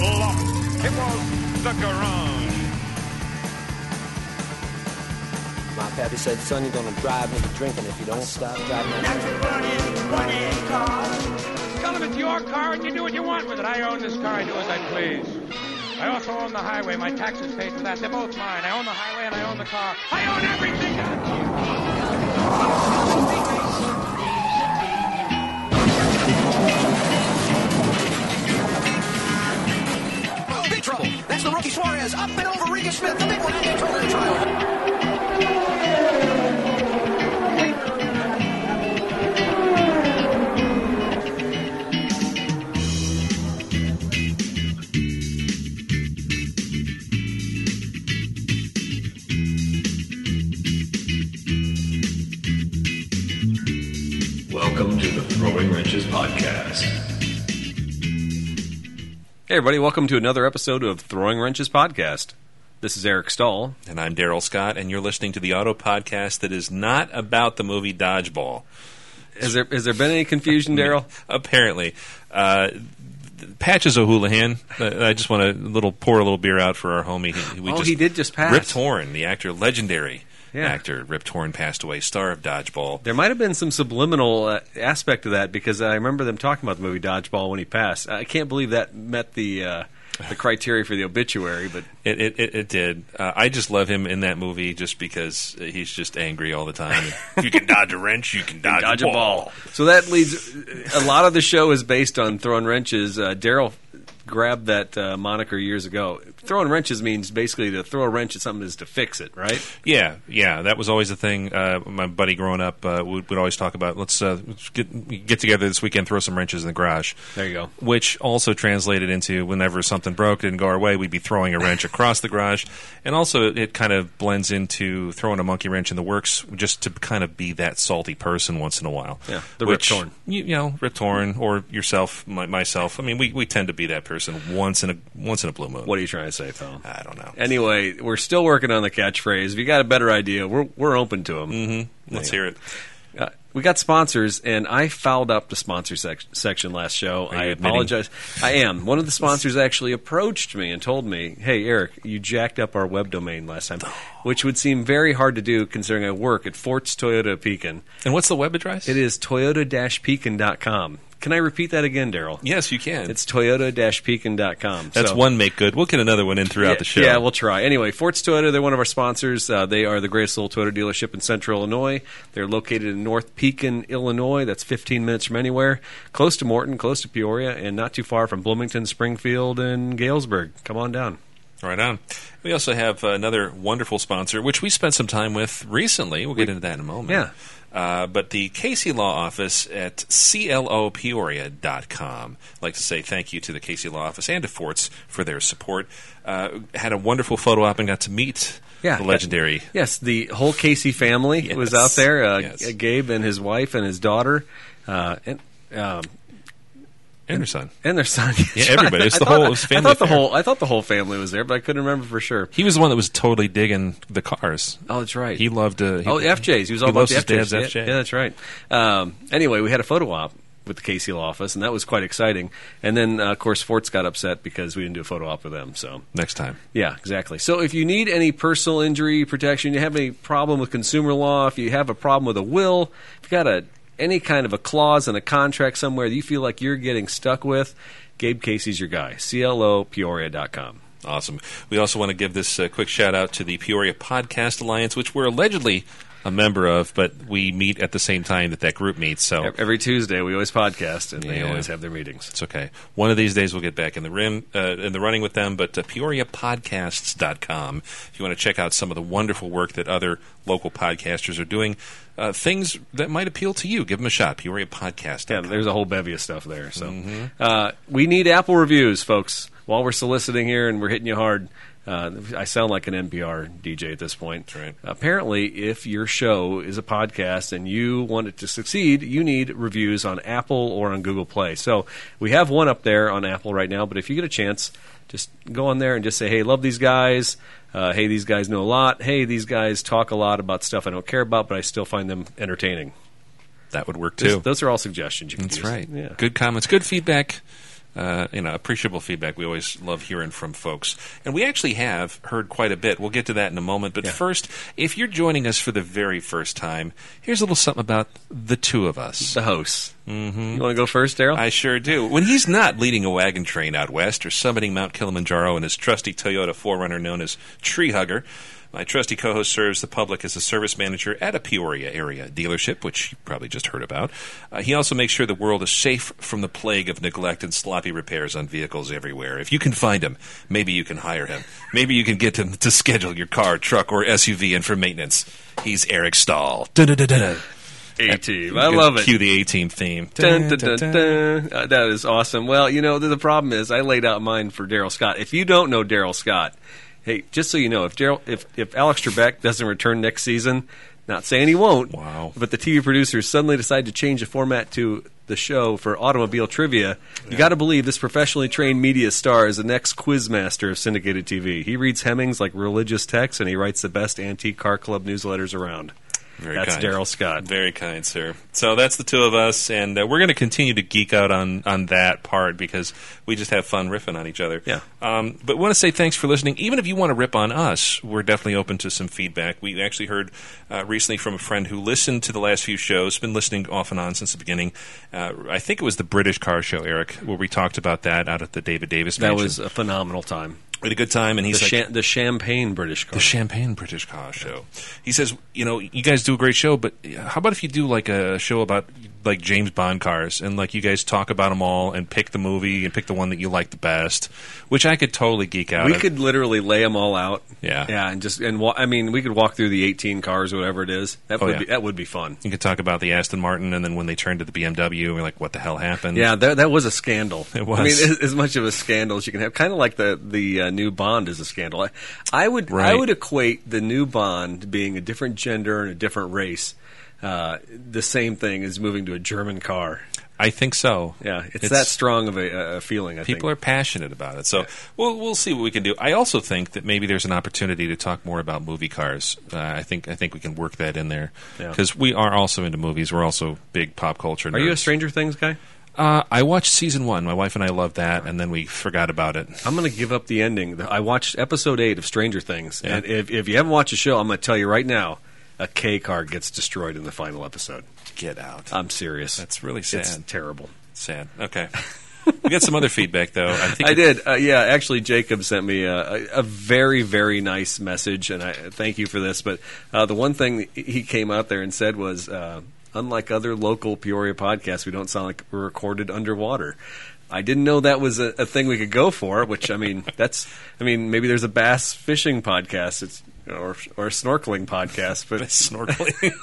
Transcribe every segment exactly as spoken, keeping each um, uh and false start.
lost. It was the garage. My pappy said, son, you're going to drive me to drinking if you don't stop driving that car. Tell him it's your car and you do what you want with it. I own this car. I do as I please. I also own the highway. My taxes paid for that. They're both mine. I own the highway and I own the car. I own everything. Oh, big trouble. That's the rookie Suarez. Up and over Regan Smith. The big one. And they totally trial. Welcome to the Throwing Wrenches Podcast. Hey everybody, welcome to another episode of Throwing Wrenches Podcast. This is Eric Stahl. And I'm Daryl Scott, and you're listening to the auto podcast that is not about the movie Dodgeball. Has there has there been any confusion, Daryl? Apparently. Uh, Patches O'Houlihan. Uh, I just want to little pour a little beer out for our homie. He, we oh, just, he did just pass. Rip Torn, the actor, legendary yeah. actor. Rip Torn passed away, star of Dodgeball. There might have been some subliminal uh, aspect of that because I remember them talking about the movie Dodgeball when he passed. I can't believe that met the uh, the criteria for the obituary, but it it, it, it did. Uh, I just love him in that movie just because he's just angry all the time. If you can dodge a wrench, you can dodge, dodge a, a ball. ball. So that leads. A lot of the show is based on throwing wrenches. Uh, Daryl grabbed that uh, moniker years ago. Throwing wrenches means basically to throw a wrench at something is to fix it, right? Yeah, yeah. That was always the thing. Uh, my buddy growing up uh, would, would always talk about, let's, uh, let's get, get together this weekend, throw some wrenches in the garage. There you go. Which also translated into whenever something broke, didn't go our way, we'd be throwing a wrench across the garage. And also it kind of blends into throwing a monkey wrench in the works just to kind of be that salty person once in a while. Yeah, the which, Rip Torn. You, you know, Rip Torn or yourself, my, myself. I mean, we, we tend to be that person once in a once in a blue moon. What are you trying to say, Tom? I don't know. Anyway, we're still working on the catchphrase. If you got a better idea, we're we're open to them. Mm-hmm. Let's hear it. Uh, we got sponsors, and I fouled up the sponsor sec- section last show. Are I you apologize. I am. One of the sponsors actually approached me and told me, hey, Eric, you jacked up our web domain last time, which would seem very hard to do considering I work at Forts Toyota Pekin. And what's the web address? It is toyota dash pekin dot com. Can I repeat that again, Daryl? Yes, you can. It's toyota dash pekin dot com. That's so, one make good. We'll get another one in throughout yeah, the show. Yeah, we'll try. Anyway, Forts Toyota, they're one of our sponsors. Uh, they are the greatest little Toyota dealership in central Illinois. They're located in North Pekin, Illinois. That's fifteen minutes from anywhere. Close to Morton, close to Peoria, and not too far from Bloomington, Springfield, and Galesburg. Come on down. Right on. We also have another wonderful sponsor, which we spent some time with recently. We'll get into that in a moment. Yeah. Uh, but the Casey Law Office at C L O Peoria dot com. I'd like to say thank you to the Casey Law Office and to Forts for their support. Uh, had a wonderful photo op and got to meet yeah, the legendary. Yes, the whole Casey family yes. was out there. Uh, yes. Gabe and his wife and his daughter. Uh, and um, And their son. And their son. Yeah, everybody. It's I the thought, whole it was family I thought the affair. whole I thought the whole family was there, but I couldn't remember for sure. He was the one that was totally digging the cars. Oh, that's right. He loved uh, he, oh, the F Js. He was all he about loves the his F Js. dad's Yeah, F J. yeah, that's right. Um, anyway, we had a photo op with the Casey Law Office, and that was quite exciting. And then, uh, of course, Forts got upset because we didn't do a photo op with them. So Next time. yeah, exactly. So if you need any personal injury protection, you have any problem with consumer law, if you have a problem with a will, if you got a any kind of a clause in a contract somewhere that you feel like you're getting stuck with, Gabe Casey's your guy. C L O Peoria dot com. Awesome. We also want to give this uh, quick shout-out to the Peoria Podcast Alliance, which we're allegedly a member of, but we meet at the same time that that group meets. So Every Tuesday, we always podcast, and they Yeah. always have their meetings. It's okay. One of these days we'll get back in the rim, uh, in the running with them, but uh, Peoria Podcasts dot com if you want to check out some of the wonderful work that other local podcasters are doing. Uh, things that might appeal to you, give them a shot. Peoria Podcast dot com. Yeah, there's a whole bevy of stuff there. So Mm-hmm. uh, we need Apple reviews, folks. While we're soliciting here and we're hitting you hard, uh, I sound like an N P R D J at this point. That's right. Apparently, if your show is a podcast and you want it to succeed, you need reviews on Apple or on Google Play. So we have one up there on Apple right now, but if you get a chance, just go on there and just say, hey, love these guys. Uh, hey, these guys know a lot. Hey, these guys talk a lot about stuff I don't care about, but I still find them entertaining. That would work, Those, too. those are all suggestions you can That's use. right. Yeah. Good comments, good feedback. Uh, you know, appreciable feedback. We always love hearing from folks. And we actually have heard quite a bit. We'll get to that in a moment. But Yeah. first, if you're joining us for the very first time, here's a little something about the two of us. The hosts. Mm-hmm. You want to go first, Daryl? I sure do. When he's not leading a wagon train out west or summiting Mount Kilimanjaro in his trusty Toyota four runner known as Tree Hugger, my trusty co-host serves the public as a service manager at a Peoria area dealership, which you probably just heard about. Uh, he also makes sure the world is safe from the plague of neglect and sloppy repairs on vehicles everywhere. If you can find him, maybe you can hire him. Maybe you can get him to schedule your car, truck, or S U V in for maintenance. He's Eric Stahl. Dun-dun-dun-dun. A-Team. I love it. Cue the A-Team theme. Dun, dun, dun, dun. Uh, that is awesome. Well, you know, the, the problem is I laid out mine for Daryl Scott. If you don't know Daryl Scott, hey, just so you know, if Daryl, if, if Alex Trebek doesn't return next season, not saying he won't, wow. but the T V producers suddenly decide to change the format to the show for automobile trivia, you got to believe this professionally trained media star is the next quizmaster of syndicated T V. He reads Hemmings like religious texts, and he writes the best antique car club newsletters around. Very That's kind. Daryl Scott. Very kind, sir. So that's the two of us, and uh, we're going to continue to geek out on, on that part because we just have fun riffing on each other. Yeah. Um, but we want to say thanks for listening. Even if you want to rip on us, we're definitely open to some feedback. We actually heard uh, recently from a friend who listened to the last few shows, been listening off and on since the beginning. Uh, I think it was the British Car Show, Eric, where we talked about that out at the David Davis That Mansion. was a phenomenal time. We had a good time, and he's The, like... cha- the Champagne British Car. The Champagne British Car Show. He says, you know, you guys do a great show, but how about if you do like a show about like James Bond cars and like you guys talk about them all and pick the movie and pick the one that you like the best, which I could totally geek out. We at. could literally lay them all out. Yeah. Yeah, and just and wa- I mean, we could walk through the eighteen cars or whatever it is. That Oh, would yeah. be that would be fun. You could talk about the Aston Martin, and then when they turned to the B M W, we're like, what the hell happened? Yeah, that, that was a scandal. It was. I mean, as, as much of a scandal as you can have. Kind of like the the uh, new Bond is a scandal. I, I would I Right. would equate the new Bond being a different gender and a different race. Uh, the same thing as moving to a German car. I think so. Yeah, it's, that strong of a, a feeling. I People think. are passionate about it, so we'll we'll see what we can do. I also think that maybe there's an opportunity to talk more about movie cars. Uh, I think I think we can work that in there Yeah. because we are also into movies. We're also big pop culture nerds. Are you a Stranger Things guy? Uh, I watched season one. My wife and I loved that, and then we forgot about it. I'm going to give up the ending. I watched episode eight of Stranger Things, Yeah. and if, if you haven't watched the show, I'm going to tell you right now, a K car gets destroyed in the final episode. Get out. I'm serious. That's really It's sad. terrible. Sad. Okay. We got some other feedback, though. I think I it- did. Uh, yeah, actually, Jacob sent me a, a, a very, very nice message, and I thank you for this. But uh, the one thing that he came out there and said was, uh, unlike other local Peoria podcasts, we don't sound like we're recorded underwater. I didn't know that was a, a thing we could go for. Which I mean, that's. I mean, maybe there's a bass fishing podcast, it's or or a snorkeling podcast, but snorkeling.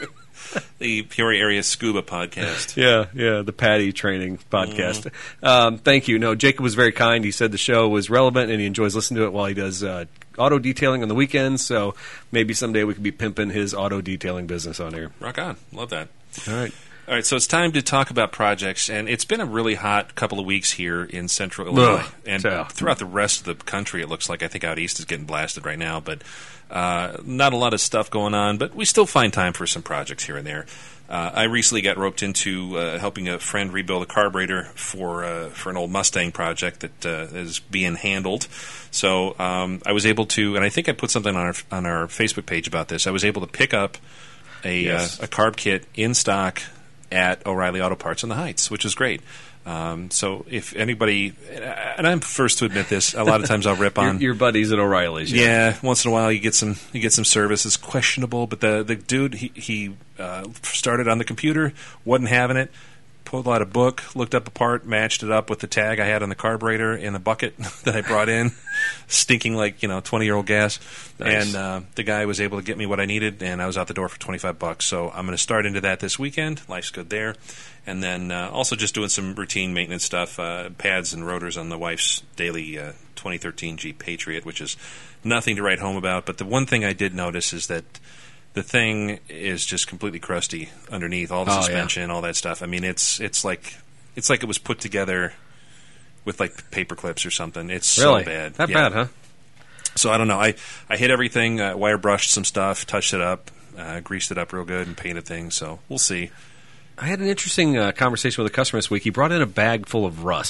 The Peoria Area Scuba Podcast. Yeah, yeah, the Patty Training Podcast. Um, thank you. No, Jacob was very kind. He said the show was relevant and he enjoys listening to it while he does uh, auto detailing on the weekends. So maybe someday we could be pimping his auto detailing business on here. Rock on. Love that. All right. All right, so it's time to talk about projects, and it's been a really hot couple of weeks here in central Illinois. Ugh, and yeah. throughout the rest of the country, it looks like. I think out east is getting blasted right now, but uh, not a lot of stuff going on, but we still find time for some projects here and there. Uh, I recently got roped into uh, helping a friend rebuild a carburetor for uh, for an old Mustang project that uh, is being handled. So um, I was able to, and I think I put something on our, on our Facebook page about this, I was able to pick up a, Yes. uh, a carb kit in stock at O'Reilly Auto Parts in the Heights, which is great. Um, so if anybody, and I'm first to admit this, a lot of times I'll rip Your, on your buddies at O'Reilly's. yeah, once in a while you get some you get some service. It's questionable, but the the dude he he uh, started on the computer, wasn't having it. Pulled out a book, looked up a part, matched it up with the tag I had on the carburetor in the bucket that I brought in, stinking like you know twenty year old gas. Nice. And uh, the guy was able to get me what I needed, and I was out the door for twenty five bucks. So I'm going to start into that this weekend. Life's good there, and then uh, also just doing some routine maintenance stuff, uh, pads and rotors on the wife's daily uh, twenty thirteen Jeep Patriot, which is nothing to write home about. But the one thing I did notice is that the thing is just completely crusty underneath, all the Oh, yeah. suspension, all that stuff. I mean, it's it's like it's like it was put together with like paper clips or something. It's Really? so bad. That Yeah. bad, huh? So I don't know. I, I hit everything, uh, wire brushed some stuff, touched it up, uh, greased it up real good, and painted things. So we'll see. I had an interesting uh, conversation with a customer this week. He brought in a bag full of rust.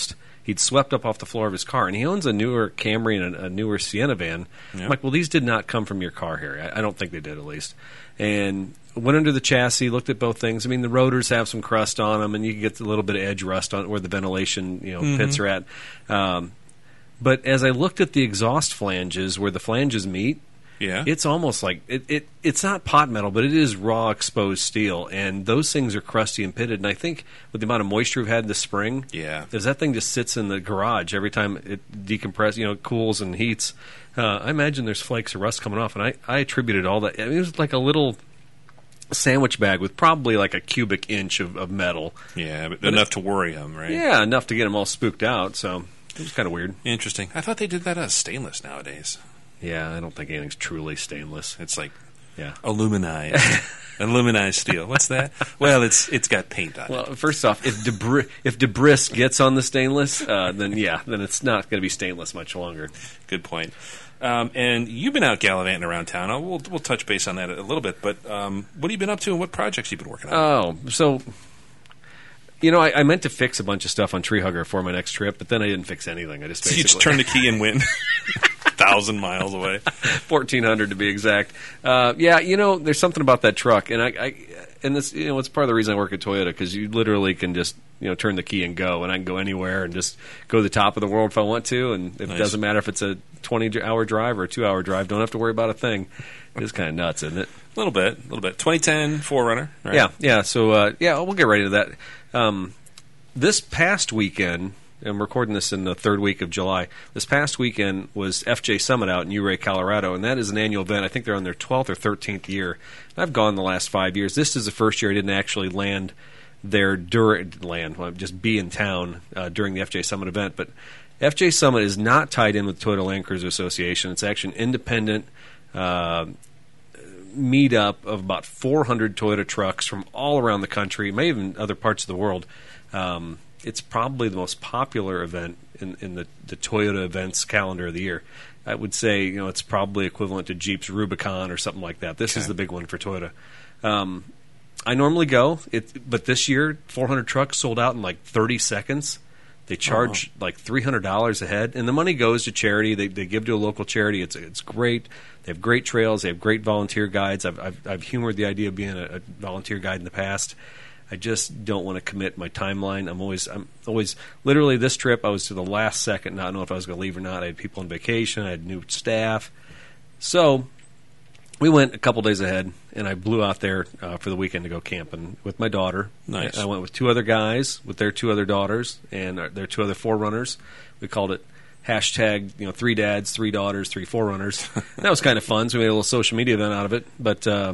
he'd swept up off the floor of his car. And he owns a newer Camry and a, a newer Sienna van. Yeah. I'm like, well, these did not come from your car here. I, I don't think they did, at least. And went under the chassis, looked at both things. I mean, the rotors have some crust on them, and you can get a little bit of edge rust on where the ventilation, you know, Mm-hmm. pits are at. Um, but as I looked at the exhaust flanges, where the flanges meet, Yeah. it's almost like it, it. It's not pot metal, but it is raw exposed steel, and those things are crusty and pitted. And I think with the amount of moisture we've had in the spring, Yeah. as that thing just sits in the garage every time it decompresses, you know, cools and heats. Uh, I imagine there's flakes of rust coming off, and I, I attributed all that. I mean, it was like a little sandwich bag with probably like a cubic inch of, of metal. Yeah, but But enough to worry him, right? Yeah, enough to get them all spooked out. So it was kind of weird. Interesting. I thought they did that as stainless nowadays. Yeah, I don't think anything's truly stainless. It's like Yeah. aluminized. Aluminized steel. What's that? Well, it's it's got paint on it. Well, first off, if debris if debris gets on the stainless, uh, then yeah, then it's not going to be stainless much longer. Good point. Um, and you've been out gallivanting around town. I'll, we'll we'll touch base on that a little bit. But um, what have you been up to, and what projects you've been working on? Oh, so you know, I, I meant to fix a bunch of stuff on Tree Hugger for my next trip, but then I didn't fix anything. I just So basically you just turn the key and win. Thousand miles away. fourteen hundred to be exact. Uh, yeah, you know, there's something about that truck, and I, I and this, you know, it's part of the reason I work at Toyota, because you literally can just, you know, turn the key and go, and I can go anywhere and just go to the top of the world if I want to, and it Nice. doesn't matter if it's a twenty-hour drive or a two-hour drive. Don't have to worry about a thing. It's kind of nuts, isn't it? A little bit, a little bit. twenty ten four runner. Right? Yeah, yeah. So uh, yeah, we'll get right into that. Um, this past weekend, I'm recording this in the third week of July. This past weekend was F J Summit out in Ouray, Colorado, and that is an annual event. I think they're on their twelfth or thirteenth year. I've gone the last five years. This is the first year I didn't actually land there during land, well, just be in town uh, during the F J Summit event. But F J Summit is not tied in with Toyota Land Cruiser Association. It's actually an independent uh, meetup of about four hundred Toyota trucks from all around the country, maybe even other parts of the world. Um, it's probably the most popular event in, in the, the Toyota events calendar of the year. I would say, you know, it's probably equivalent to Jeep's Rubicon or something like that. This Okay. is the big one for Toyota. Um, I normally go, it, but this year, four hundred trucks sold out in like thirty seconds. They charge like three hundred dollars a head, and the money goes to charity. They, they give to a local charity. It's it's great. They have great trails. They have great volunteer guides. I've I've, I've humored the idea of being a, a volunteer guide in the past. I just don't want to commit my timeline. I'm always I'm always literally this trip I was to the last second, not knowing if I was going to leave or not. I had people on vacation. I had new staff, so we went a couple days ahead, and I blew out there uh, for the weekend to go camping with my daughter. Nice. I went with two other guys with their two other daughters and uh, their two other forerunners. We called it hashtag, you know, three dads, three daughters, three forerunners. That was kind of fun, so we made a little social media event out of it. But uh,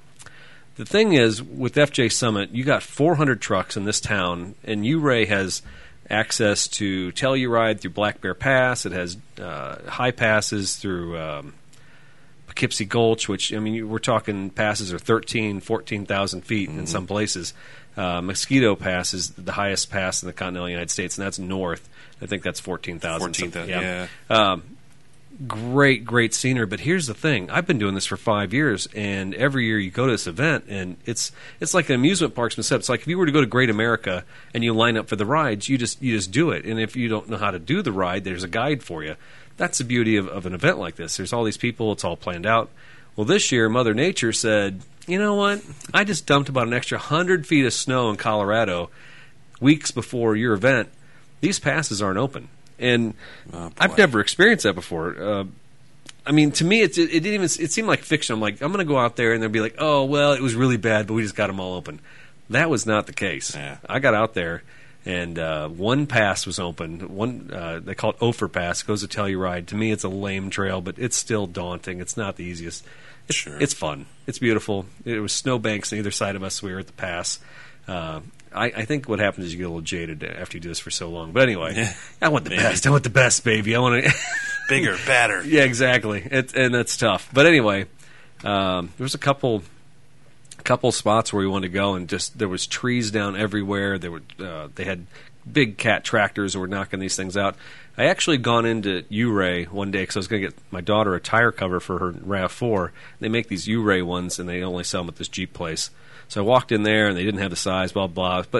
the thing is, with F J Summit, you got four hundred trucks in this town, and Ouray has access to Telluride through Black Bear Pass. It has uh, high passes through um, Poughkeepsie Gulch, which, I mean, you- we're talking passes are thirteen, fourteen thousand feet in some places. Uh, Mosquito Pass is the highest pass in the continental United States, and that's north. I think that's fourteen thousand. fourteen thousand, yeah. Um, great, great scenery. But here's the thing: I've been doing this for five years, and every year you go to this event, and it's it's like an amusement park's been set up. It's like if you were to go to Great America and you line up for the rides, you just you just do it. And if you don't know how to do the ride, there's a guide for you. That's the beauty of, of an event like this. There's all these people; it's all planned out. Well, this year, Mother Nature said, "You know what? I just dumped about an extra hundred feet of snow in Colorado weeks before your event. These passes aren't open." And Oh, boy. I've never experienced that before. Uh, I mean, to me, it, it, it didn't even it seemed like fiction. I'm like, I'm going to go out there and they'll be like, oh, well, it was really bad, but we just got them all open. That was not the case. Yeah. I got out there, and uh, one pass was open. One uh, they call it Ophir Pass. Goes to Telluride. To me, it's a lame trail, but it's still daunting. It's not the easiest. It's, Sure. it's fun. It's beautiful. It was snowbanks on either side of us. We were at the pass. Uh, I, I think what happens is you get a little jaded after you do this for so long. But anyway, Yeah. I want the Maybe. best. I want the best, baby. I want to. Bigger, badder. Yeah, exactly. It, and that's tough. But anyway, um, there was a couple, couple spots where we wanted to go, and just there was trees down everywhere. There were uh, they had big cat tractors that were knocking these things out. I actually gone into Ouray one day because I was going to get my daughter a tire cover for her RAV four. They make these Ouray ones, and they only sell them at this Jeep place. So I walked in there, and they didn't have the size, blah, blah. But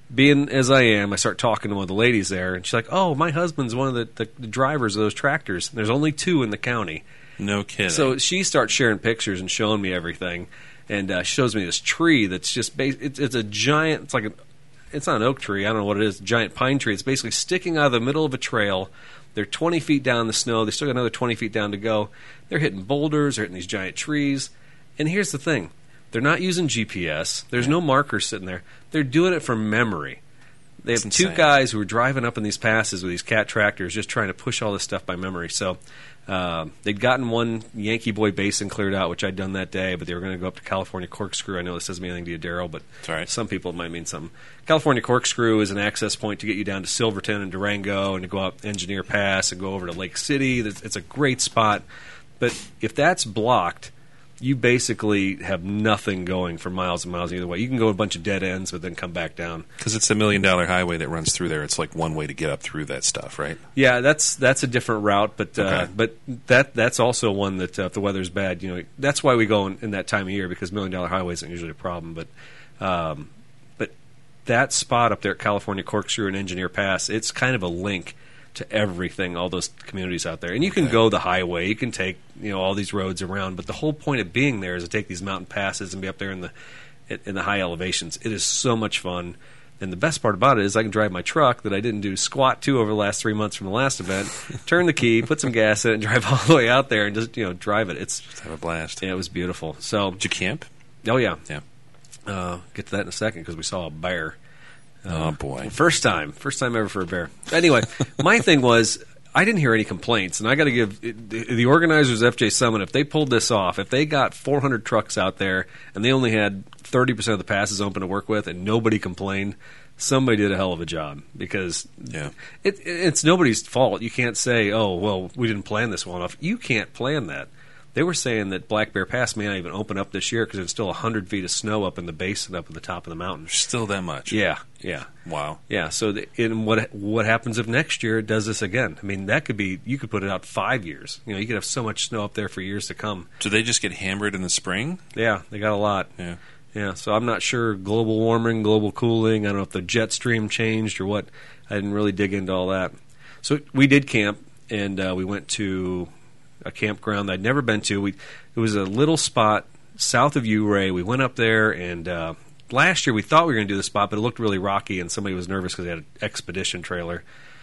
being as I am, I start talking to one of the ladies there, and she's like, "Oh, my husband's one of the, the, the drivers of those tractors. There's only two in the county." No kidding. So she starts sharing pictures and showing me everything, and uh, shows me this tree that's just bas- it's, it's a giant. It's like a, it's not an oak tree. I don't know what it is. A giant pine tree. It's basically sticking out of the middle of a trail. They're twenty feet down in the snow. They still got another twenty feet down to go. They're hitting boulders. They're hitting these giant trees. And here's the thing: they're not using G P S. There's no markers sitting there. They're doing it from memory. They have That's two insane. guys who are driving up in these passes with these cat tractors, just trying to push all this stuff by memory. So uh, they'd gotten one Yankee Boy Basin cleared out, which I'd done that day, but they were going to go up to California Corkscrew. I know this doesn't mean anything to you, Daryl, but It's all right. some people it might mean something. California Corkscrew is an access point to get you down to Silverton and Durango and to go up Engineer Pass and go over to Lake City. It's it's a great spot. But if that's blocked, you basically have nothing going for miles and miles either way. You can go a bunch of dead ends, but then come back down. Because it's a million-dollar highway that runs through there. It's like one way to get up through that stuff, right? Yeah, that's that's a different route, but uh, Okay. but that that's also one that uh, if the weather's bad, you know, that's why we go in, in that time of year because million dollar highway isn't usually a problem. But um, but that spot up there at California Corkscrew and Engineer Pass, it's kind of a link to everything, all those communities out there. And you can Okay. go the highway, you can take you know all these roads around, but the whole point of being there is to take these mountain passes and be up there in the in the high elevations. It is so much fun. And the best part about it is I can drive my truck that I didn't do squat to over the last three months from the last event, turn the key, put some gas in it, and drive all the way out there and just you know drive it. It's Have a blast. yeah, it was beautiful. So Did you camp? oh yeah, Yeah. uh, get to that in a second because we saw a bear. Oh, boy. First time, first time ever for a bear. Anyway, my thing was I didn't hear any complaints, and I got to give the, the organizers of F J Summit, if they pulled this off, if they got four hundred trucks out there and they only had thirty percent of the passes open to work with and nobody complained, somebody did a hell of a job because Yeah. it, it's nobody's fault. You can't say, oh, well, we didn't plan this well enough. You can't plan that. They were saying that Black Bear Pass may not even open up this year because there's still one hundred feet of snow up in the base and up at the top of the mountain. Still that much? Yeah, yeah. Wow. Yeah, so the, in what what happens if next year it does this again? I mean, that could be, you could put it out five years. You know, you could have so much snow up there for years to come. Do they just get hammered in the spring? Yeah, they got a lot. Yeah. Yeah, so I'm not sure global warming, global cooling, I don't know if the jet stream changed or what. I didn't really dig into all that. So we did camp, and uh, we went to a campground that I'd never been to. We It was a little spot south of Ouray. We went up there, and uh, last year we thought we were going to do the spot, but it looked really rocky, and somebody was nervous because they had an expedition trailer,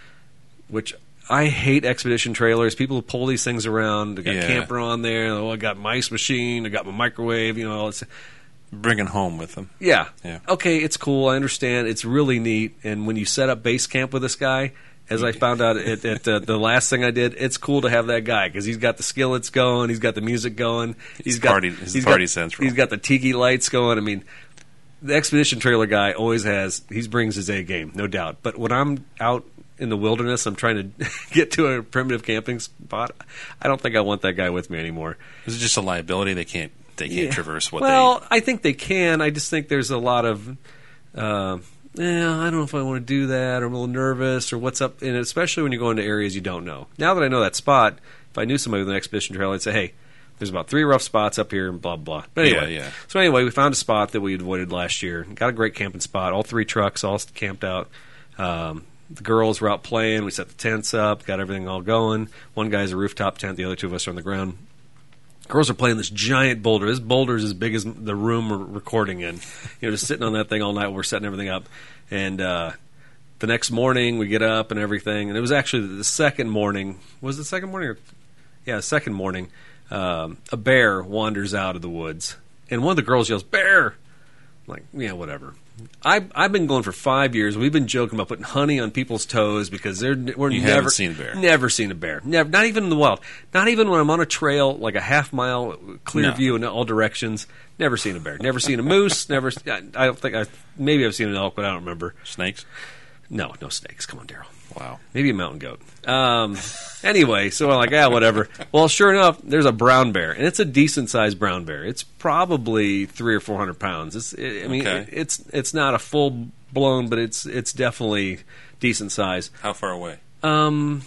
which I hate expedition trailers. People who pull these things around, they got Yeah. camper on there. Oh, I got my ice machine, I got my microwave, you know, all this. Bringing home with them. Yeah. Yeah. Okay, it's cool. I understand. It's really neat. And when you set up base camp with this guy, as I found out at, at uh, the last thing I did, it's cool to have that guy because he's got the skillets going, he's got the music going, he's got party- he's he's party got, central. He's got the tiki lights going. I mean, the expedition trailer guy always has. He brings his A game, no doubt. But when I'm out in the wilderness, I'm trying to get to a primitive camping spot. I don't think I want that guy with me anymore. Is it just a liability? They can't. They can't Yeah. traverse what well, I think they can. I just think there's a lot of, uh, yeah, I don't know if I want to do that, or I'm a little nervous, or what's up, and especially when you go into areas you don't know. Now that I know that spot, if I knew somebody with an expedition trail, I'd say, hey, there's about three rough spots up here, and blah, blah. But anyway, Yeah, yeah. so anyway, we found a spot that we avoided last year. Got a great camping spot. All three trucks all camped out. Um, the girls were out playing. We set the tents up, got everything all going. One guy's a rooftop tent. The other two of us are on the ground. Girls are playing this giant boulder. This boulder is as big as the room we're recording in. You know, just sitting on that thing all night while we're setting everything up. And uh, the next morning, we get up and everything. And it was actually the second morning. Was it the second morning? Or, yeah, the second morning. Um, a bear wanders out of the woods. And one of the girls yells, "Bear!" I'm like, yeah, whatever. I've, I've been going for five years. We've been joking about putting honey on people's toes because they're we're You never haven't seen a bear. Never seen a bear. Never, not even in the wild. Not even when I'm on a trail, like a half mile clear No. view in all directions. Never seen a bear. Never seen a moose. Never. I I don't think I. Maybe I've seen an elk, but I don't remember. Snakes? No, no snakes. Come on, Daryl. Wow. Maybe a mountain goat. Um, anyway, so I'm like, ah, whatever. Well, sure enough, there's a brown bear, and it's a decent sized brown bear. It's probably three or four hundred pounds. It's, it, I mean, Okay. it, it's it's not a full blown, but it's it's definitely decent size. How far away? Um,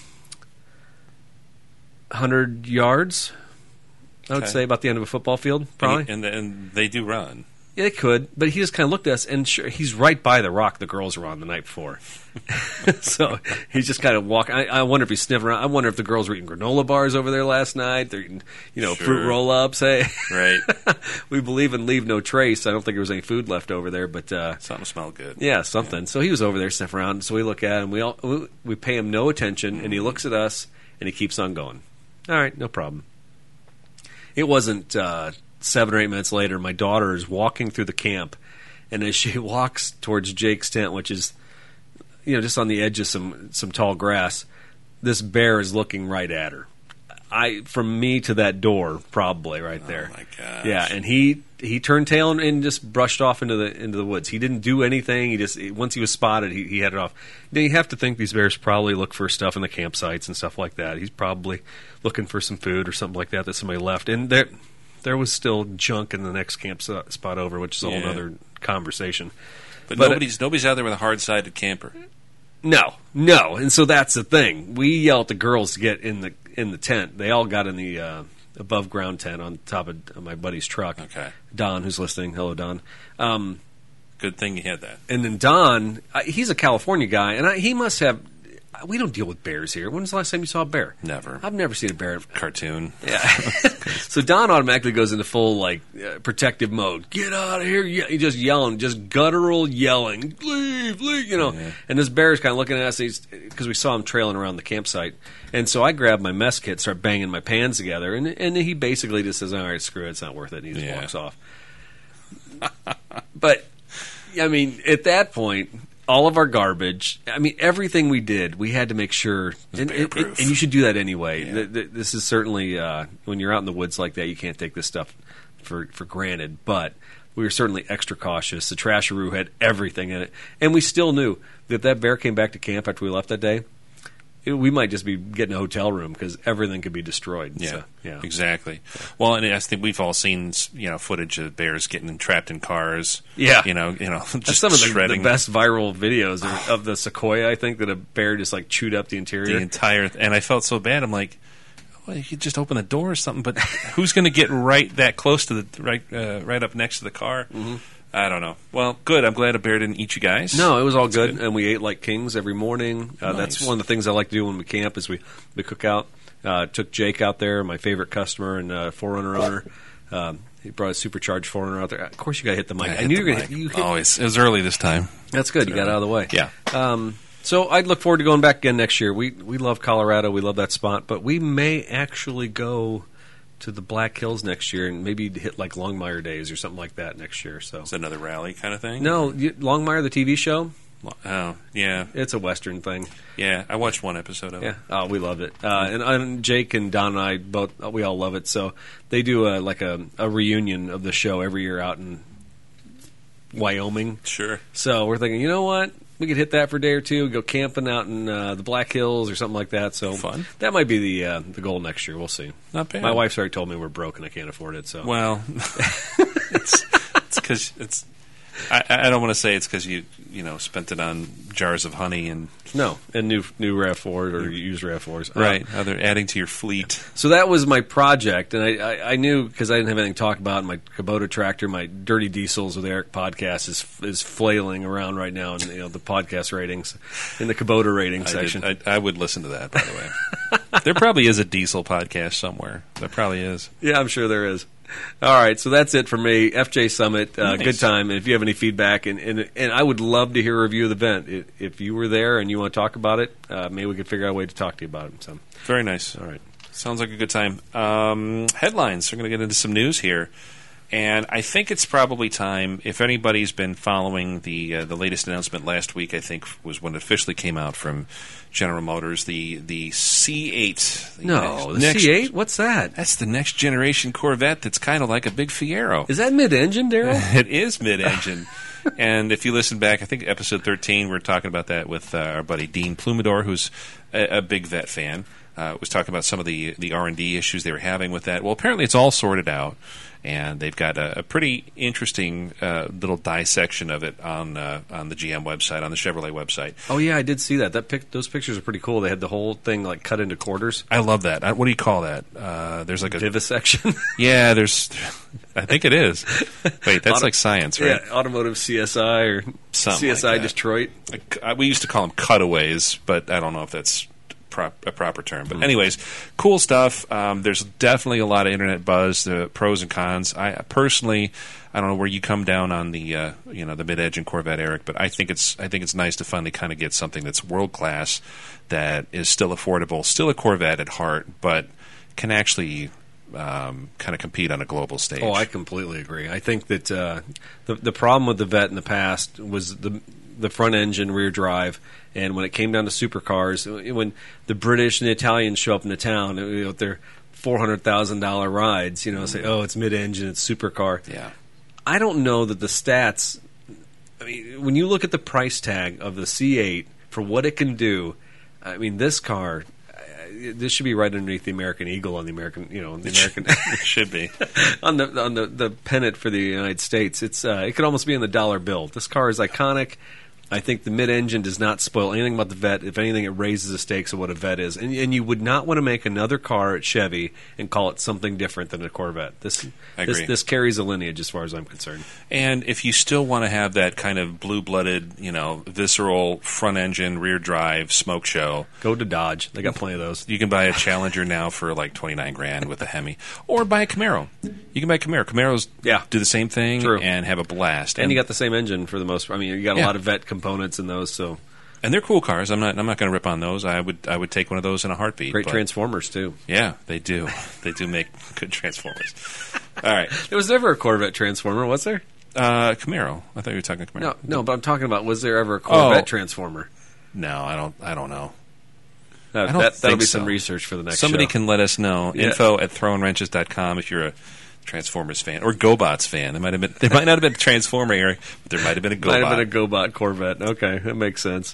hundred yards. I would Okay. say about the end of a football field, probably. And, and and they do run. Yeah, they could, but he just kind of looked at us, and sure, he's right by the rock the girls were on the night before. So he's just kind of walking. I, I wonder if he's sniffing around. I wonder if the girls were eating granola bars over there last night. They're eating, you know, Sure. fruit roll-ups. Hey, Right. we believe in leave no trace. I don't think there was any food left over there, but uh, Something smelled good. yeah, something. So he was over there sniffing around. So we look at him. We all we, we pay him no attention, and he looks at us, and he keeps on going. All right, no problem. It wasn't uh, seven or eight minutes later. My daughter is walking through the camp, and as she walks towards Jake's tent, which is, you know, just on the edge of some some tall grass, this bear is looking right at her. I from me to that door, probably right there. Oh my gosh. Yeah, and he he turned tail and, and just brushed off into the into the woods. He didn't do anything. He just once he was spotted, he, he headed off. Now, you have to think these bears probably look for stuff in the campsites and stuff like that. He's probably looking for some food or something like that that somebody left. And there there was still junk in the next camp spot over, which is a whole Yeah. other conversation. But, But, uh, nobody's nobody's out there with a hard-sided camper. No, no, and so that's the thing. We yell at the girls to get in the in the tent. They all got in the uh, above ground tent on top of my buddy's truck. Okay. Don, who's listening, hello, Don. Um, Good thing you had that. and then Don, uh, he's a California guy, and I, he must have. We don't deal with bears here. When's the last time you saw a bear? Never. I've never seen a bear. Cartoon. Yeah. So Don automatically goes into full like uh, protective mode. Get out of here! Yeah, he just yelling, just guttural yelling. Leave, leave. You know. Yeah. And this bear is kind of looking at us because we saw him trailing around the campsite. And so I grabbed my mess kit, start banging my pans together, and and he basically just says, "All right, screw it, it's not worth it." And he just Yeah. walks off. But I mean, at that point, all of our garbage, I mean, everything we did, we had to make sure. And, and, bear-proof. and you should do that anyway. Yeah. Th- th- This is certainly, uh, when you're out in the woods like that, you can't take this stuff for, for granted. But we were certainly extra cautious. The trasharoo had everything in it. And we still knew that if that bear came back to camp after we left that day, it, we might just be getting a hotel room because everything could be destroyed. Yeah, So, yeah. exactly. Well, and I think we've all seen, you know, footage of bears getting trapped in cars. Yeah. you know, you know, just That's some of the, the shredding best viral videos of, of the Sequoia, I think, that a bear just like chewed up the interior. the entire. And I felt so bad. I'm like, well, you could just open the door or something. But who's going to get right that close to the right, uh, right up next to the car? Mm-hmm. I don't know. Well, good. I'm glad a bear didn't eat you guys. No, it was all That's good, and we ate like kings every morning. Uh, That's Nice. one of the things I like to do when we camp is we, we cook out. Uh, took Jake out there, my favorite customer and uh, four runner owner. Um, he brought a supercharged four runner out there. Of course, you got to hit the mic. I, I, hit knew the you were going mic. to. You hit, Oh, it's, it was early this time. That's good. You got it out of the way. Yeah. Um, so I'd look forward to going back again next year. We we love Colorado. We love that spot, but we may actually go to the Black Hills next year and maybe hit like Longmire Days or something like that next year. So It's another rally kind of thing. no, you, Longmire the T V show. Oh, yeah, It's a Western thing. yeah. I watched one episode of Yeah, it. oh, we loved it. Uh, and, and Jake and Don and I both, we all love it. So they do a, like a, a reunion of the show every year out in Wyoming. Sure. So we're thinking, you know what? We could hit that for a day or two, go camping out in uh, the Black Hills or something like that. So Fun. that might be the uh, the goal next year. We'll see. Not bad. My wife's already told me we're broke and I can't afford it. So Well, it's because it's. I, I don't want to say it's because you you know spent it on jars of honey and no, and new new RAV fours or used RAV fours. Uh, right. Other adding to your fleet. So that was my project, and I, I, I knew because I didn't have anything to talk about. My Kubota tractor, my Dirty Diesels with Eric podcast is is flailing around right now in you know the podcast ratings in the Kubota rating I, did- section. I, I would listen to that. By the way, there probably is a diesel podcast somewhere. There probably is. Yeah, I'm sure there is. All right, so that's it for me. F J Summit, uh, Nice. good time. And if you have any feedback, and, and and I would love to hear a review of the event. If, if you were there and you want to talk about it, uh, maybe we could figure out a way to talk to you about it. So, Very nice. all right. Sounds like a good time. Um, headlines. We're going to get into some news here. And I think it's probably time, if anybody's been following the uh, the latest announcement last week, I think was when it officially came out from General Motors, the, the C eight. The No, the next- C eight. What's that? That's the next generation Corvette that's kind of like a big Fiero. Is that mid-engine, Daryl? It is mid-engine. And if you listen back, I think episode thirteen, we we're talking about that with uh, our buddy Dean Plumador, who's a, a big Vet fan. uh, was talking about some of the the R and D issues they were having with that. Well, apparently it's all sorted out, and they've got a, a pretty interesting uh, little dissection of it on uh, on the G M website, on the Chevrolet website. Oh yeah, I did see that. That pic- those pictures are pretty cool. They had the whole thing like cut into quarters. I love that. I, what do you call that? Uh, there's like a Vivisection. yeah. There's, I think it is. Wait, that's Auto- like science, right? Yeah, automotive C S I or Something C S I like that. Detroit. Like, uh, we used to call them cutaways, but I don't know if that's prop, a proper term. But anyways, cool stuff. Um, there's definitely a lot of internet buzz, the pros and cons. I personally, I don't know where you come down on the uh, you know the mid-edge and Corvette, Eric, but I think it's I think it's nice to finally kind of get something that's world class, that is still affordable, still a Corvette at heart, but can actually um, kind of compete on a global stage. Oh, I completely agree. I think that uh, the the problem with the Vette in the past was the the front engine, rear drive, and when it came down to supercars, when the British and the Italians show up in the town, you know, they're four hundred thousand dollar rides. You know, say, oh, it's mid-engine, it's supercar. Yeah. I don't know that the stats. I mean, when you look at the price tag of the C eight for what it can do, I mean, this car. This should be right underneath the American Eagle on the American, you know, the American It should be. on the on the, the pennant for the United States. It's uh, it could almost be in the dollar bill. This car is iconic. I think the mid-engine does not spoil anything about the Vette. If anything, it raises the stakes of what a Vette is. And, and you would not want to make another car at Chevy and call it something different than a Corvette. This I this, agree. this carries a lineage as far as I'm concerned. And if you still want to have that kind of blue-blooded, you know, visceral front-engine, rear-drive smoke show, Go to Dodge. They got plenty of those. you can buy a Challenger now for like twenty-nine grand with a Hemi, or buy a Camaro. You can buy a Camaro. Camaros Yeah. do the same thing True. and have a blast. And you got the same engine for the most part. I mean, you got a Yeah. lot of Vette components in those, so and they're cool cars. I'm not. I'm not going to rip on those. I would. I would take one of those in a heartbeat. great but- Transformers, too. Yeah, they do. They do make good Transformers. All right, There was never a Corvette Transformer, was there? uh, Camaro. I thought you were talking Camaro. No, no, but I'm talking about, was there ever a Corvette Oh. Transformer? no, I don't. I don't know. No, I don't that, that'll think be some so. research for the next Somebody show. can let us know. Yeah. Info at throwing wrenches dot com if you're a Transformers fan or GoBots fan. There might have been. There might not have been a Transformer area, but there might have been a GoBot. Might have been a GoBot Corvette. Okay, that makes sense.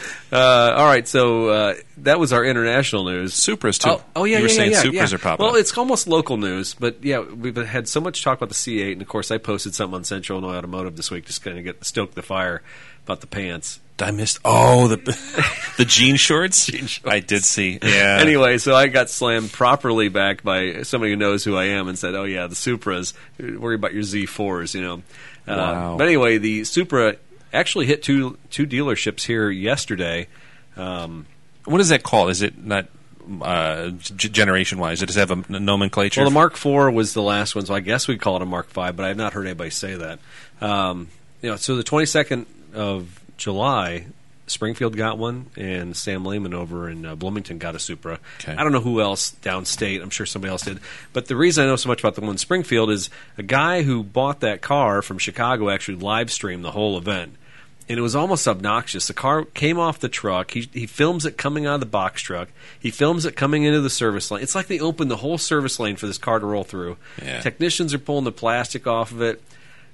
Uh, all right, so uh, that was our international news. Supras too. Oh, oh yeah, you were yeah, saying yeah, Supras yeah. are popping Well, up. it's almost local news, but yeah, we've had so much talk about the C eight, and of course, I posted something on Central Illinois Automotive this week, just kind of get stoke the fire about the pants. I missed. Oh, the the jean shorts. Jean shorts. I did see. Yeah. Anyway, so I got slammed properly back by somebody who knows who I am and said, "Oh yeah, the Supras. Worry about your Z fours," you know. Uh, Wow. But anyway, the Supra actually hit two two dealerships here yesterday. Um, What is that called? Is it not uh, g- generation wise? Does it have a n- nomenclature? Well, the Mark four was the last one, so I guess we'd call it a Mark five, but I've not heard anybody say that. Um, you know, so the twenty-second of July, Springfield got one, and Sam Lehman over in uh, Bloomington got a Supra. Okay. I don't know who else downstate. I'm sure somebody else did. But the reason I know so much about the one in Springfield is a guy who bought that car from Chicago actually live streamed the whole event. And it was almost obnoxious. The car came off the truck. He he films it coming out of the box truck. He films it coming into the service lane. It's like they opened the whole service lane for this car to roll through. Yeah. Technicians are pulling the plastic off of it.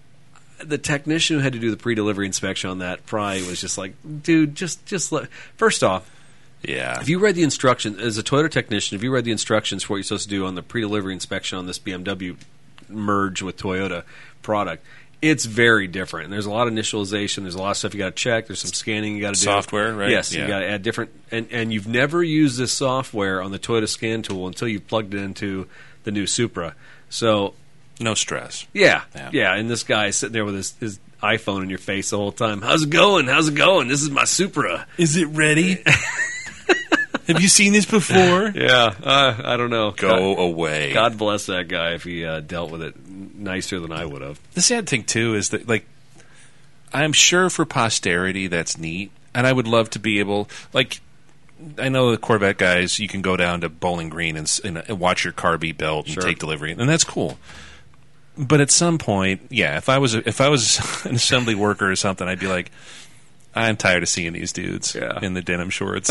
The technician who had to do the pre-delivery inspection on that probably was just like, dude, just just let. First off, yeah. if you read the instructions as a Toyota technician, if you read the instructions for what you're supposed to do on the pre-delivery inspection on this B M W merge with Toyota product, it's very different. And there's a lot of initialization. There's a lot of stuff you got to check. There's some scanning you got to do. Software, right? Yes, Yeah. you got to add different. And and you've never used this software on the Toyota Scan tool until you plugged it into the new Supra. So. No stress. Yeah, Yeah. yeah, and this guy is sitting there with his, his iPhone in your face the whole time. How's it going? How's it going? This is my Supra. Is it ready? Have you seen this before? Yeah, uh, I don't know. Go God, away. God bless that guy if he uh, dealt with it nicer than I would have. The sad thing too is that, like, I'm sure for posterity that's neat, and I would love to be able, like, I know the Corvette guys. You can go down to Bowling Green and, s- and, and watch your car be built and Sure. take delivery, and that's cool. But at some point, yeah, if I was a, if I was an assembly worker or something, I'd be like, I'm tired of seeing these dudes Yeah. in the denim shorts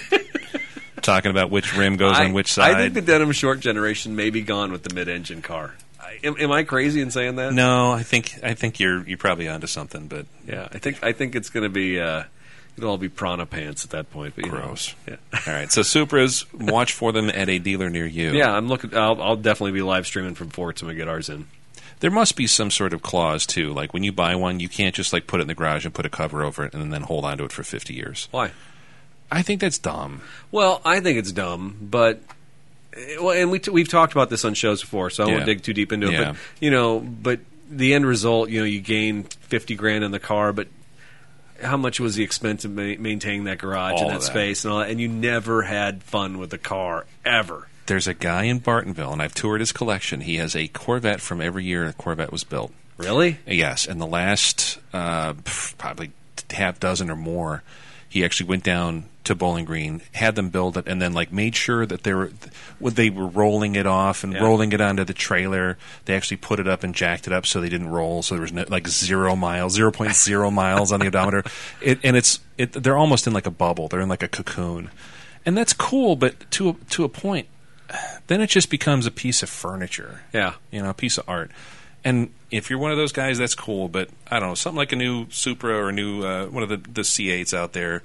talking about which rim goes I, on which side. I think the denim short generation may be gone with the mid-engine car. I, am, am I crazy in saying that? no, I think I think you're you're probably onto something, but Yeah, I think I think it's going to be. Uh, It'll all be Prana pants at that point. But, you Gross. know, yeah. All right, so Supras, watch for them at a dealer near you. Yeah, I'm looking. I'll, I'll definitely be live streaming from Forts when we get ours in. There must be some sort of clause, too. Like, when you buy one, you can't just, like, put it in the garage and put a cover over it and then hold on to it for fifty years. Why? I think that's dumb. Well, I think it's dumb, but well, and we t- we've talked about this on shows before, so I Yeah. won't dig too deep into it. Yeah. But you know, but the end result, you know, you gain fifty grand in the car, but how much was the expense of ma- maintaining that garage All and that, of that. space and all that? And you never had fun with the car ever. There's a guy in Bartonville, and I've toured his collection. He has a Corvette from every year a Corvette was built. Really? Yes, and the last uh, pff, probably half dozen or more, he actually went down to Bowling Green, had them build it, and then like made sure that they were when they were rolling it off and Yeah. rolling it onto the trailer. They actually put it up and jacked it up so they didn't roll. So there was no, like zero miles, zero point zero miles on the odometer. It, and it's it, they're almost in like a bubble. They're in like a cocoon, and that's cool. But to a, to a point, then it just becomes a piece of furniture. Yeah. You know, a piece of art. And if you're one of those guys, that's cool. But I don't know, something like a new Supra or a new uh, one of the, the C eights out there,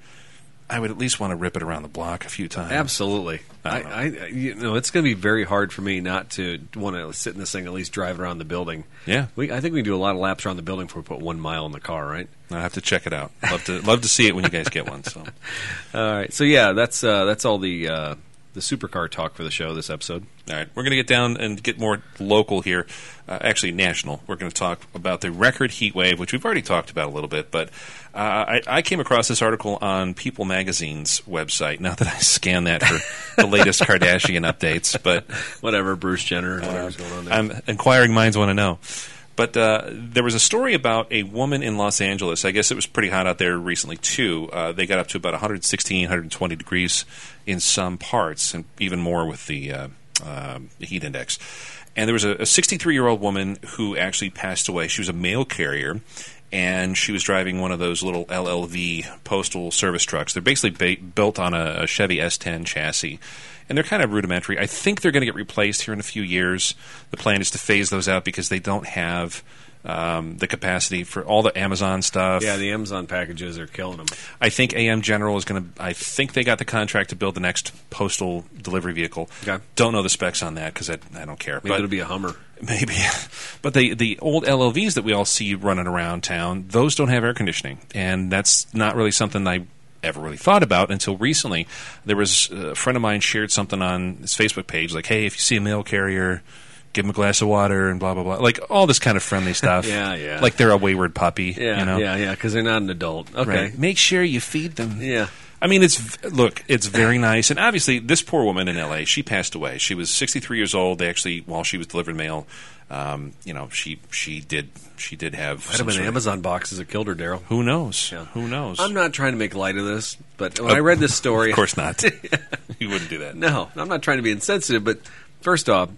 I would at least want to rip it around the block a few times. Absolutely. I I, don't I, you know, it's going to be very hard for me not to want to sit in this thing and at least drive around the building. Yeah. We, I think we can do a lot of laps around the building before we put one mile in the car, right? I'll have to check it out. Love to love to see it when you guys get one. So All right. So yeah, that's uh, that's all the uh, the supercar talk for the show this episode. all right, we're going to get down and get more local here. Uh, actually, national. We're going to talk about the record heat wave, which we've already talked about a little bit. But uh, I, I came across this article on People Magazine's website. Not that I scan that for the latest Kardashian updates, but Whatever, Bruce Jenner and whatever's going on there. I'm inquiring minds want to know. But uh, there was a story about a woman in Los Angeles. I guess it was pretty hot out there recently, too. Uh, they got up to about one sixteen, one twenty degrees in some parts, and even more with the, uh, uh, the heat index. And there was a sixty-three-year-old woman who actually passed away. She was a mail carrier, and she was driving one of those little L L V postal service trucks. They're basically ba- built on a, a Chevy S ten chassis. And they're kind of rudimentary. I think they're going to get replaced here in a few years. The plan is to phase those out because they don't have um, the capacity for all the Amazon stuff. yeah, the Amazon packages are killing them. I think A M General is going to. I think they got the contract to build the next postal delivery vehicle. Okay. Don't know the specs on that because I, I don't care. Maybe but it'll be a Hummer. Maybe. But the the old L L Vs that we all see running around town, those don't have air conditioning, and that's not really something I ever really thought about until recently. There was a friend of mine shared something on his Facebook page, like, hey, if you see a mail carrier, give them a glass of water and blah, blah, blah. Like, all this kind of friendly stuff. Yeah, yeah. Like they're a wayward puppy. Yeah, you know? yeah, yeah, because they're not an adult. Okay. Right. Make sure you feed them. Yeah. I mean, it's look, it's very nice, and obviously, this poor woman in L A, she passed away. She was sixty-three years old. They actually, while she was delivering mail, um, you know, she she did she did have. Might have some been sort of- Amazon boxes that killed her, Daryl. Who knows? Yeah. Who knows? I'm not trying to make light of this, but when I read this story... Of course not. You wouldn't do that. No, I'm not trying to be insensitive, but first off,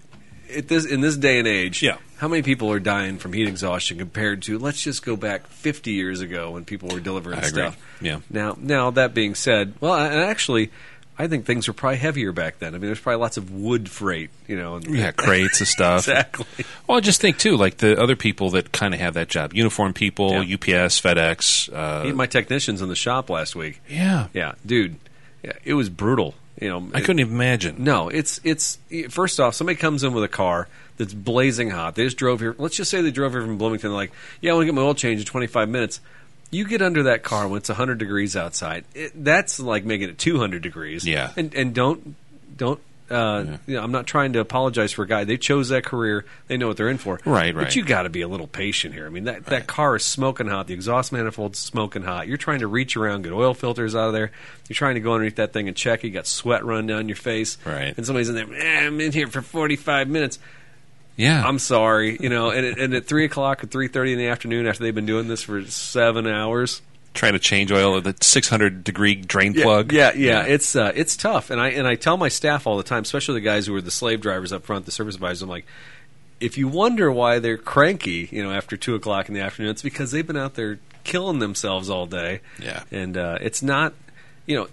at this, in this day and age, Yeah. how many people are dying from heat exhaustion compared to, let's just go back fifty years ago when people were delivering I agree. stuff? Yeah. Now, now, that being said, well, and actually, I think things were probably heavier back then. I mean, there's probably lots of wood freight, you know. And, Yeah, crates of stuff. exactly. Well, I just think, too, like the other people that kind of have that job. Uniform people, Yeah. U P S, FedEx. Uh, Even my technicians in the shop last week. yeah. Yeah, dude, yeah, it was brutal. You know, I couldn't even imagine. No, it's it's first off, somebody comes in with a car that's blazing hot. They just drove here. Let's just say they drove here from Bloomington. They're like, yeah, I want to get my oil change in twenty-five minutes. You get under that car when it's one hundred degrees outside. It, that's like making it two hundred degrees. Yeah. And and don't don't. Uh, you know, I'm not trying to apologize for a guy. They chose that career. They know what they're in for. Right, But right. you got to be a little patient here. I mean, that, that car is smoking hot. The exhaust manifold's smoking hot. You're trying to reach around, get oil filters out of there. You're trying to go underneath that thing and check. You got sweat running down your face. Right. And somebody's in there, eh, I'm in here for forty-five minutes. Yeah. I'm sorry. You know, and, and at three o'clock or three thirty in the afternoon after they've been doing this for seven hours. Trying to change oil at the six hundred degree drain plug. Yeah, yeah, it's uh, it's tough, and I and I tell my staff all the time, especially the guys who are the slave drivers up front, the service advisors. I'm like, if you wonder why they're cranky, you know, after two o'clock in the afternoon, it's because they've been out there killing themselves all day. Yeah. and uh, it's not, you know,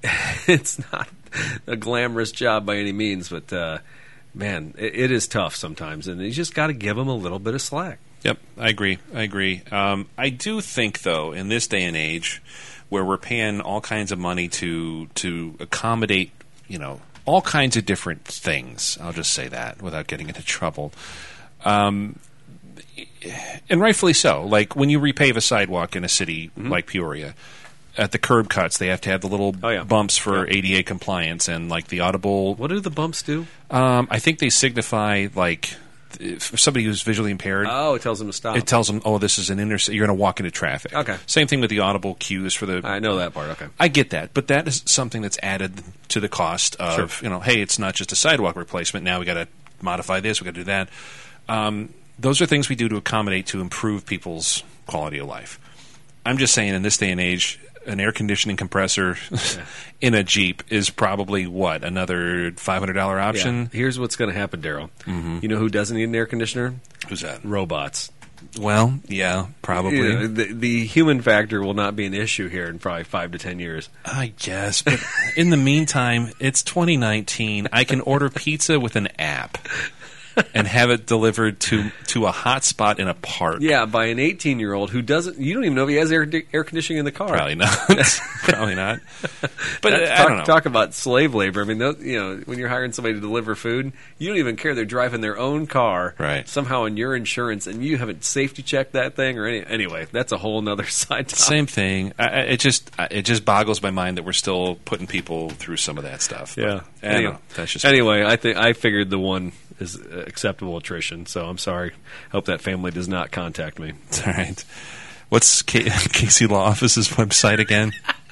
it's not a glamorous job by any means, but uh, man, it, it is tough sometimes, and you just got to give them a little bit of slack. Yep, I agree. I agree. Um, I do think, though, in this day and age, where we're paying all kinds of money to to accommodate, you know, all kinds of different things. I'll just say that without getting into trouble. Um, and rightfully so. Like when you repave a sidewalk in a city mm-hmm. like Peoria, at the curb cuts, they have to have the little oh, yeah. bumps for yeah. A D A compliance and like the audible. What do the bumps do? Um, I think they signify like for somebody who's visually impaired. Oh, it tells them to stop. It tells them, oh, this is an intersection. You're going to walk into traffic. Okay. Same thing with the audible cues for the. I know that part. Okay. I get that, but that is something that's added to the cost of sure. you know, hey, it's not just a sidewalk replacement. Now we got to modify this. We got to do that. Um, those are things we do to accommodate to improve people's quality of life. I'm just saying, in this day and age, an air conditioning compressor yeah. in a Jeep is probably what, another five hundred dollars option. Yeah. Here's what's going to happen, Daryl. Mm-hmm. You know who doesn't need an air conditioner? Who's that? Robots. Well, yeah, probably. You know, the, the human factor will not be an issue here in probably five to ten years. I guess, but in the meantime, it's twenty nineteen. I can order pizza with an app and have it delivered to to a hot spot in a park. Yeah, by an eighteen-year-old who doesn't. You don't even know if he has air air conditioning in the car. Probably not. Probably not. But That's, I talk, don't know. Talk about slave labor. I mean, those, you know, when you're hiring somebody to deliver food, you don't even care. They're driving their own car, right? Somehow on your insurance, and you haven't safety checked that thing or any. Anyway, that's a whole other side topic. Same thing. I, I- it just I- it just boggles my mind that we're still putting people through some of that stuff. Yeah. But, I don't Anyway, know. That's just anyway, I think I figured the one is uh, acceptable attrition. So I'm sorry. Hope that family does not contact me. all right. What's K- Casey Law Office's website again?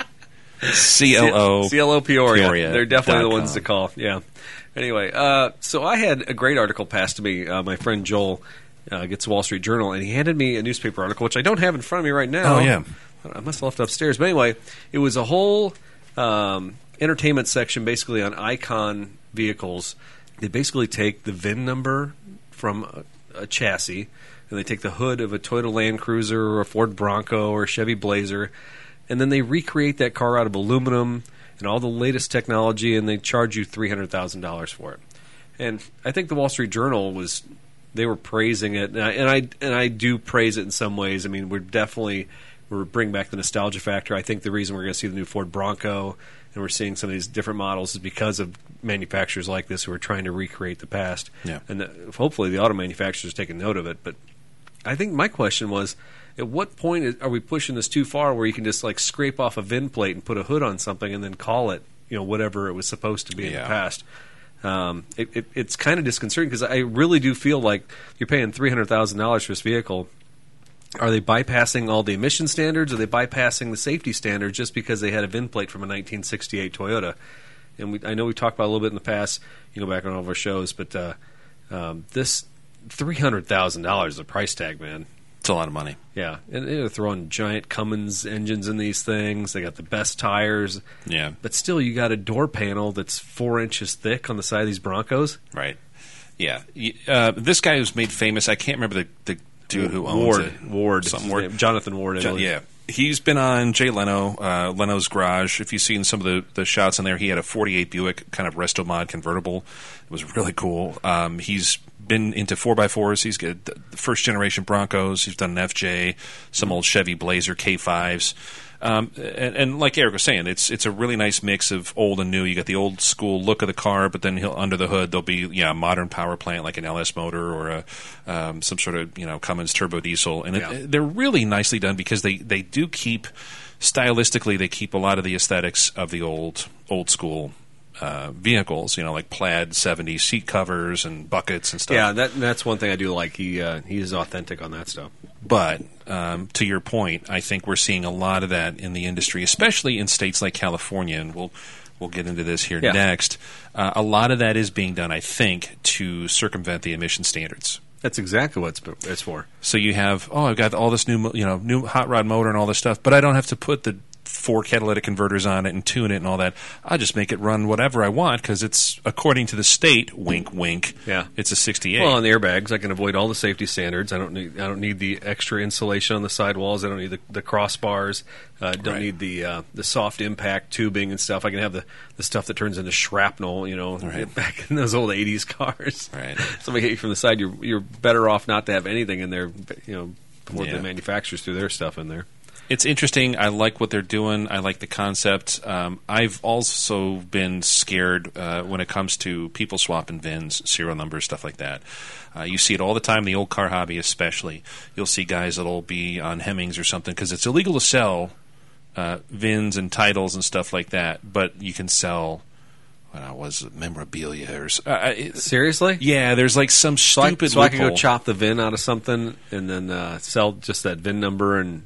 C L O C L O Peoria. Peoria They're definitely dot the ones com. to call. Yeah. Anyway, uh, so I had a great article passed to me. Uh, my friend Joel uh, gets the Wall Street Journal, and he handed me a newspaper article, which I don't have in front of me right now. Oh, yeah. I must have left it upstairs. But anyway, it was a whole um, entertainment section basically on Icon vehicles. They basically take the V I N number from a, a chassis, and they take the hood of a Toyota Land Cruiser or a Ford Bronco or a Chevy Blazer, and then they recreate that car out of aluminum and all the latest technology, and they charge you three hundred thousand dollars for it. And I think the Wall Street Journal was, they were praising it, and I, and I and I do praise it in some ways. I mean, we're definitely, we're bringing back the nostalgia factor. I think the reason we're going to see the new Ford Bronco and we're seeing some of these different models is because of manufacturers like this who are trying to recreate the past. Yeah. And the, hopefully the auto manufacturers taking note of it. But I think my question was, at what point is, are we pushing this too far where you can just like scrape off a V I N plate and put a hood on something and then call it, you know, whatever it was supposed to be in Yeah. the past? Um, it, it, it's kind of disconcerting because I really do feel like you're paying three hundred thousand dollars for this vehicle. Are they bypassing all the emission standards? Are they bypassing the safety standards just because they had a V I N plate from a nineteen sixty-eight Toyota? And we, I know we talked about it a little bit in the past. You can go back on all of our shows, but uh, um, this three hundred thousand dollars is a price tag, man. It's a lot of money. Yeah, and they're throwing giant Cummins engines in these things. They got the best tires. Yeah. But still, you got a door panel that's four inches thick on the side of these Broncos. Right. Yeah. Y- Uh, this guy who's made famous, I can't remember the, the dude who owns Ward. it. Ward. Something His Ward. name. Jonathan Ward. I Jo- believe. yeah. He's been on Jay Leno, uh, Leno's Garage. If you've seen some of the, the shots in there, he had a forty-eight Buick kind of resto mod convertible. It was really cool. Um, he's been into four by fours. He's got the first generation Broncos. He's done an F J, some old Chevy Blazer K fives. Um, and, and like Eric was saying, it's it's a really nice mix of old and new. You got the old school look of the car, but then he'll, under the hood there'll be yeah a modern power plant like an L S motor or a um, some sort of you know Cummins turbo diesel, and Yeah. it, they're really nicely done because they, they do keep stylistically they keep a lot of the aesthetics of the old old school uh, vehicles. You know, like plaid seventies seat covers and buckets and stuff. Yeah, that, that's one thing I do like. He uh, he is authentic on that stuff. But um, to your point, I think we're seeing a lot of that in the industry, especially in states like California, and we'll we'll get into this here Yeah. next. Uh, a lot of that is being done, I think, to circumvent the emission standards. That's exactly what it's, it's for. So you have, oh, I've got all this new, mo- you know, new hot rod motor and all this stuff, but I don't have to put the four catalytic converters on it and tune it and all that. I'll just make it run whatever I want because it's according to the state. Wink, wink. Yeah. It's a sixty-eight. Well, on the airbags, I can avoid all the safety standards. I don't need I don't need the extra insulation on the sidewalls. I don't need the, the crossbars. I uh, don't Right. need the uh, the soft impact tubing and stuff. I can have the, the stuff that turns into shrapnel. You know, Right. back in those old eighties cars. Right. Somebody hit you from the side. You're you're better off not to have anything in there. You know, before Yeah. the manufacturers threw their stuff in there. It's interesting. I like what they're doing. I like the concept. Um, I've also been scared uh, when it comes to people swapping V I Ns, serial numbers, stuff like that. Uh, you see it all the time in the old car hobby especially. You'll see guys that will be on Hemmings or something because it's illegal to sell uh, V I Ns and titles and stuff like that, but you can sell... What uh, was it, memorabilia or uh, it, Seriously? Yeah, there's like some So, I, stupid so I could go loophole. chop the V I N out of something and then uh, sell just that V I N number and...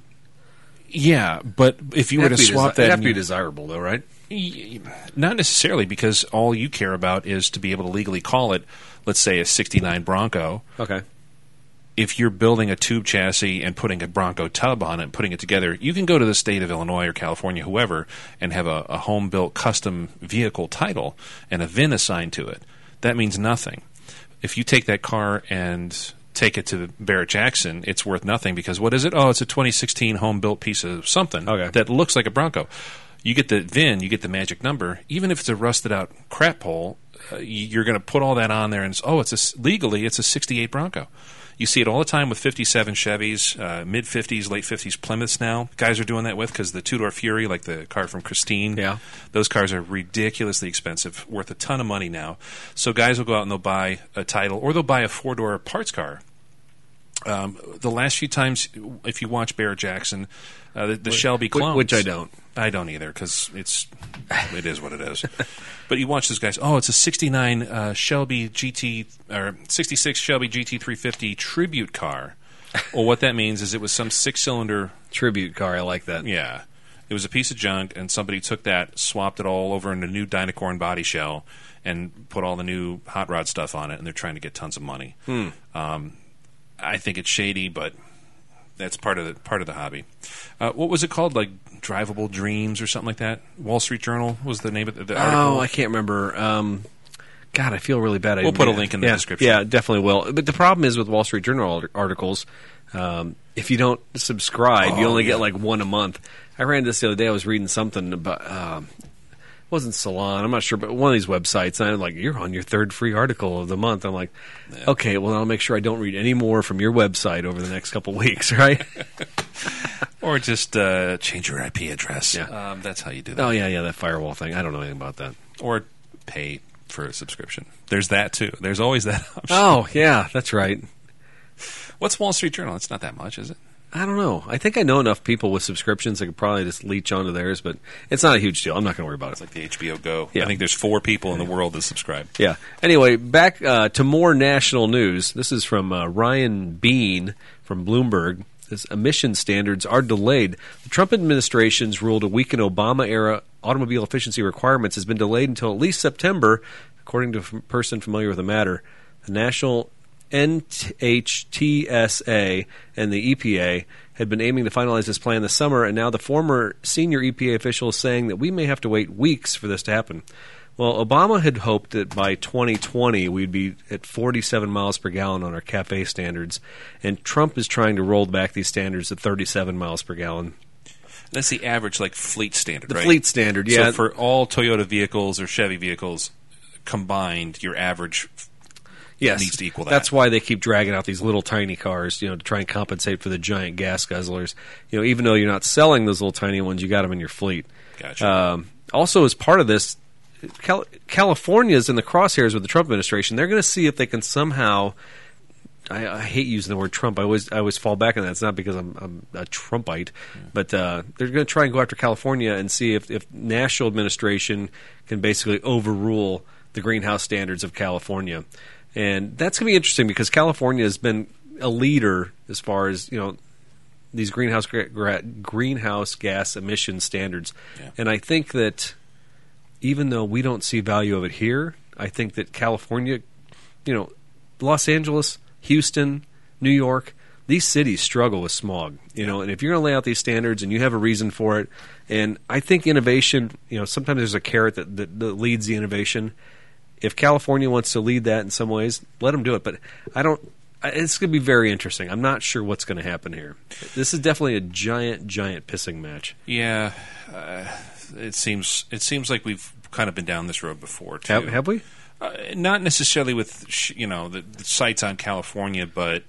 Yeah, but if you were to It'd have swap desi- that... it'd have and to be you- desirable, though, right? Y- Not necessarily, because all you care about is to be able to legally call it, let's say, a sixty-nine Bronco. Okay. If you're building a tube chassis and putting a Bronco tub on it and putting it together, you can go to the state of Illinois or California, whoever, and have a, a home-built custom vehicle title and a V I N assigned to it. That means nothing. If you take that car and take it to Barrett-Jackson, it's worth nothing because what is it? Oh, it's a twenty sixteen home-built piece of something Okay. that looks like a Bronco. You get the V I N, you get the magic number. Even if it's a rusted-out crap hole, uh, you're going to put all that on there, and it's, oh, it's a, legally it's a sixty-eight Bronco. You see it all the time with fifty-seven Chevys, uh, mid-fifties, late-fifties Plymouths now. Guys are doing that with because the two-door Fury, like the car from Christine, Yeah. those cars are ridiculously expensive, worth a ton of money now. So guys will go out and they'll buy a title, or they'll buy a four-door parts car. Um, the last few times, if you watch Barrett-Jackson, uh, the, the Shelby Wh- clones... Which I don't. I don't either because it's it is what it is. But you watch those guys. Oh, it's a sixty-nine uh, Shelby G T or sixty-six Shelby G T three fifty tribute car. Well, what that means is it was some six-cylinder Tribute car, I like that. Yeah, it was a piece of junk, and somebody took that, swapped it all over into a new Dynacorn body shell, and put all the new hot rod stuff on it. And they're trying to get tons of money. Hmm. Um, I think it's shady, but that's part of the part of the hobby. Uh, what was it called? Like Drivable Dreams or something like that? Wall Street Journal was the name of the, the article. Oh, I can't remember. Um, God, I feel really bad. I We'll didn't put a get- link in the yeah, description. Yeah, definitely will. But the problem is with Wall Street Journal art- articles, um, if you don't subscribe, you Oh, only yeah. get like one a month. I ran this the other day. I was reading something about... Um, it wasn't Salon, I'm not sure, but one of these websites, and I'm like, you're on your third free article of the month. I'm like, okay, well, I'll make sure I don't read any more from your website over the next couple weeks, right? Or just uh, change your I P address. Yeah. Um, that's how you do that. Oh, yeah, yeah, that firewall thing. I don't know anything about that. Or pay for a subscription. There's that, too. There's always that option. Oh, yeah, that's right. What's Wall Street Journal? It's not that much, is it? I don't know. I think I know enough people with subscriptions that could probably just leech onto theirs, but it's not a huge deal. I'm not going to worry about it. It's like the H B O Go. Yeah. I think there's four people in the world that subscribe. Yeah. Anyway, back uh, to more national news. This is from uh, Ryan Bean from Bloomberg. This emission standards are delayed. The Trump administration's rule to weaken Obama-era automobile efficiency requirements has been delayed until at least September, according to a person familiar with the matter. The National N H T S A and the E P A had been aiming to finalize this plan this summer, and now the former senior E P A official is saying that we may have to wait weeks for this to happen. Well, Obama had hoped that by twenty twenty we'd be at forty-seven miles per gallon on our CAFE standards, and Trump is trying to roll back these standards to thirty-seven miles per gallon. That's the average, like, fleet standard, The right? fleet standard, yeah. So for all Toyota vehicles or Chevy vehicles combined, your average Yes, needs to equal that. That's why they keep dragging out these little tiny cars, you know, to try and compensate for the giant gas guzzlers. You know, even though you're not selling those little tiny ones, you got them in your fleet. Gotcha. Um, also, as part of this, Cal- California's in the crosshairs with the Trump administration. They're going to see if they can somehow. I, I hate using the word Trump. I always I always fall back on that. It's not because I'm, I'm a Trumpite, yeah. but uh, they're going to try and go after California and see if, if national administration can basically overrule the greenhouse standards of California. And that's going to be interesting because California has been a leader as far as, you know, these greenhouse gra- gra- greenhouse gas emission standards. Yeah. And I think that even though we don't see value of it here, I think that California, you know, Los Angeles, Houston, New York, these cities struggle with smog, you yeah. know, and if you're going to lay out these standards and you have a reason for it, and I think innovation, you know, sometimes there's a carrot that, that, that leads the innovation. If California wants to lead that in some ways, let them do it. But I don't. It's going to be very interesting. I'm not sure what's going to happen here. This is definitely a giant, giant pissing match. Yeah, uh, it seems it seems like we've kind of been down this road before too. Have, have we? Uh, not necessarily with sh- you know the, the sights on California, but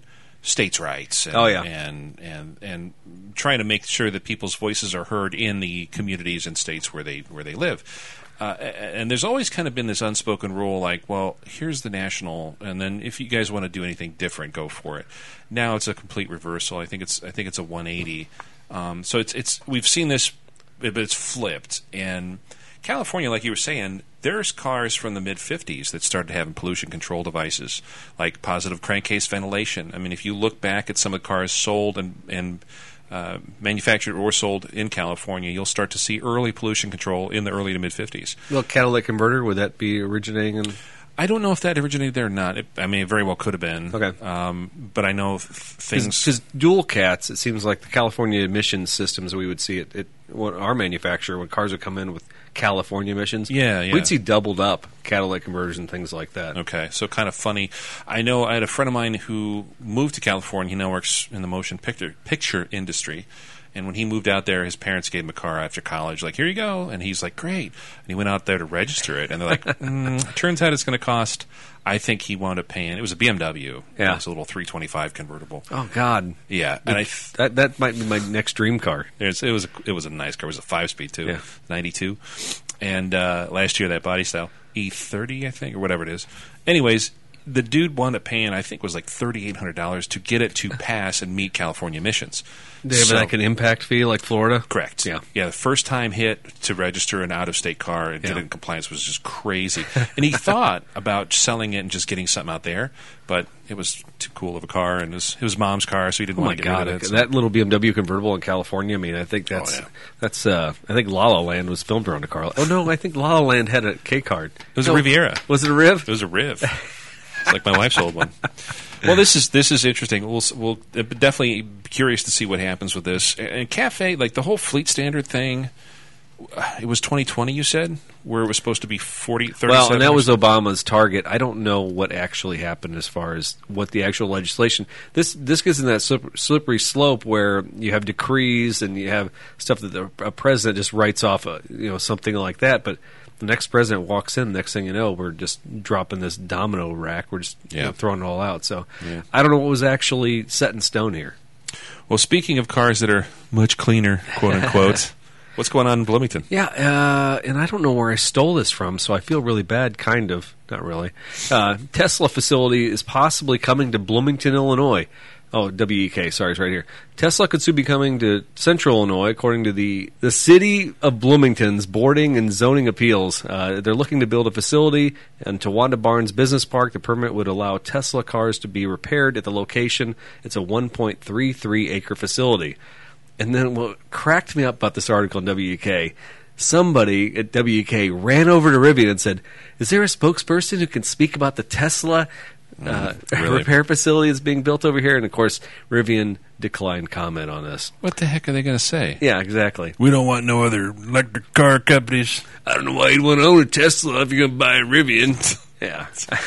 states' rights. And, Oh, yeah. and and and trying to make sure that people's voices are heard in the communities and states where they where they live. Uh, and there's always kind of been this unspoken rule, like, well, here's the national, and then if you guys want to do anything different, go for it. Now it's a complete reversal. I think it's I think it's a one eighty. Um, so it's it's we've seen this, but it's flipped. And California, like you were saying, there's cars from the mid fifties that started having pollution control devices, like positive crankcase ventilation. I mean, if you look back at some of the cars sold and and Uh, manufactured or sold in California, you'll start to see early pollution control in the early to mid fifties. Well, catalytic converter, would that be originating in? I don't know if that originated there or not. It, I mean, it very well could have been. Okay. Um, but I know th- things. Because dual cats, it seems like the California emissions systems, we would see it, it what our manufacturer, when cars would come in with California emissions, Yeah, yeah. we'd see doubled up catalytic converters and things like that. Okay, so kind of funny. I know I had a friend of mine who moved to California. He now works in the motion picture picture industry. And when he moved out there, his parents gave him a car after college. Like, here you go. And he's like, great. And he went out there to register it. And they're like, mm, turns out it's going to cost, I think he wound up paying, it was a B M W. Yeah. It was a little three twenty-five convertible. Oh, God. Yeah. And I th- That that might be my next dream car. It's, it was a, it was a nice car. It was a five-speed, too, Yeah. ninety-two. And uh, last year, that body style, E thirty, I think, or whatever it is. Anyways, the dude wound up paying, I think it was like thirty-eight hundred dollars to get it to pass and meet California emissions. They have So- like an impact fee like Florida? Correct. Yeah. Yeah, the first time hit to register an out-of-state car and get Yeah. it in compliance was just crazy. And he thought about selling it and just getting something out there, but it was too cool of a car, and it was, it was Mom's car, so he didn't Oh, my want to get God. rid of it. So- That little B M W convertible in California, I mean, I think that's, Oh, yeah. that's uh, I think La La Land was filmed around a car. Oh, no, I think La La Land had a K-card. It was No. a Riviera. Was it a Riv? It was a Riv. It's like my wife's old one. Well, this is this is interesting. We'll we'll uh, definitely be curious to see what happens with this. And Cafe, like the whole fleet standard thing, uh, it was twenty twenty. You said where it was supposed to be forty, thirty-seven. Well, and that or was something? Obama's target. I don't know what actually happened as far as what the actual legislation. This this gets in that slip, slippery slope where you have decrees and you have stuff that the a president just writes off, a, you know, something like that. But the next president walks in, next thing you know, we're just dropping this domino rack. We're just you Yeah. know, throwing it all out. So Yeah. I don't know what was actually set in stone here. Well, speaking of cars that are much cleaner, quote unquote, what's going on in Bloomington? Yeah, uh, and I don't know where I stole this from, so I feel really bad, kind of. Not really. Uh, Tesla facility is possibly coming to Bloomington, Illinois. Oh, W E K, sorry, it's right here. Tesla could soon be coming to Central Illinois, according to the, the City of Bloomington's Boarding and Zoning Appeals. Uh, they're looking to build a facility in Towanda Barnes Business Park. The permit would allow Tesla cars to be repaired at the location. It's a one point three three acre facility. And then what cracked me up about this article in W E K, somebody at W E K ran over to Rivian and said, is there a spokesperson who can speak about the Tesla uh, really? repair facility that's being built over here? And, of course, Rivian declined comment on this. What the heck are they going to say? Yeah, exactly. We don't want no other electric car companies. I don't know why you'd want to own a Tesla if you're going to buy a Rivian. Yeah.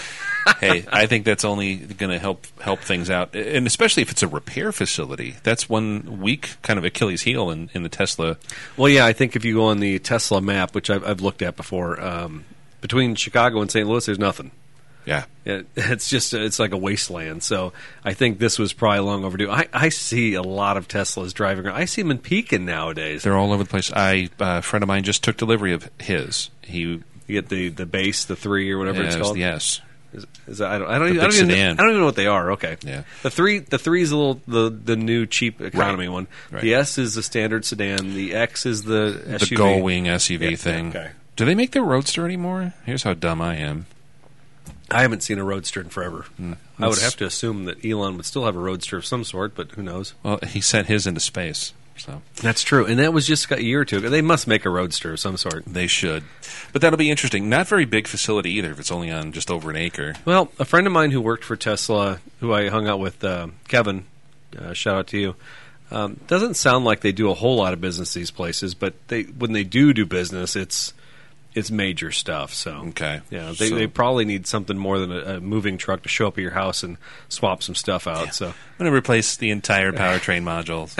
Hey, I think that's only going to help help things out, and especially if it's a repair facility. That's one weak kind of Achilles heel in, in the Tesla. Well, yeah, I think if you go on the Tesla map, which I've, I've looked at before, um, between Chicago and Saint Louis, there's nothing. Yeah, It, it's just it's like a wasteland. So I think this was probably long overdue. I, I see a lot of Teslas driving around. I see them in Pekin nowadays. they're all over the place. I uh, a friend of mine just took delivery of his. He You get the, the base, the three or whatever it's yes, called. yes. Is, is that, I don't. I don't, The even, I, big don't even, sedan. I don't even know what they are. Okay. Yeah. The three. The three is a little the the new cheap economy Right. one. Right. The S is the standard sedan. The X is the S U V. The Gull Wing S U V Yeah, thing. okay. Do they make the Roadster anymore? Here's how dumb I am. I haven't seen a Roadster in forever. Hmm. I would It's- have to assume that Elon would still have a Roadster of some sort, but who knows? Well, he sent his into space, so That's true, and that was just a year or two ago. They must make a Roadster of some sort. they should. But that'll be interesting. Not very big facility either if it's only on just over an acre. Well, a friend of mine who worked for Tesla, who I hung out with, uh, Kevin, uh, shout out to you, um, doesn't sound like they do a whole lot of business these places, but they when they do do business, it's it's major stuff. So Okay. yeah, they, So- they probably need something more than a, a moving truck to show up at your house and swap some stuff out. So I'm going to replace the entire powertrain modules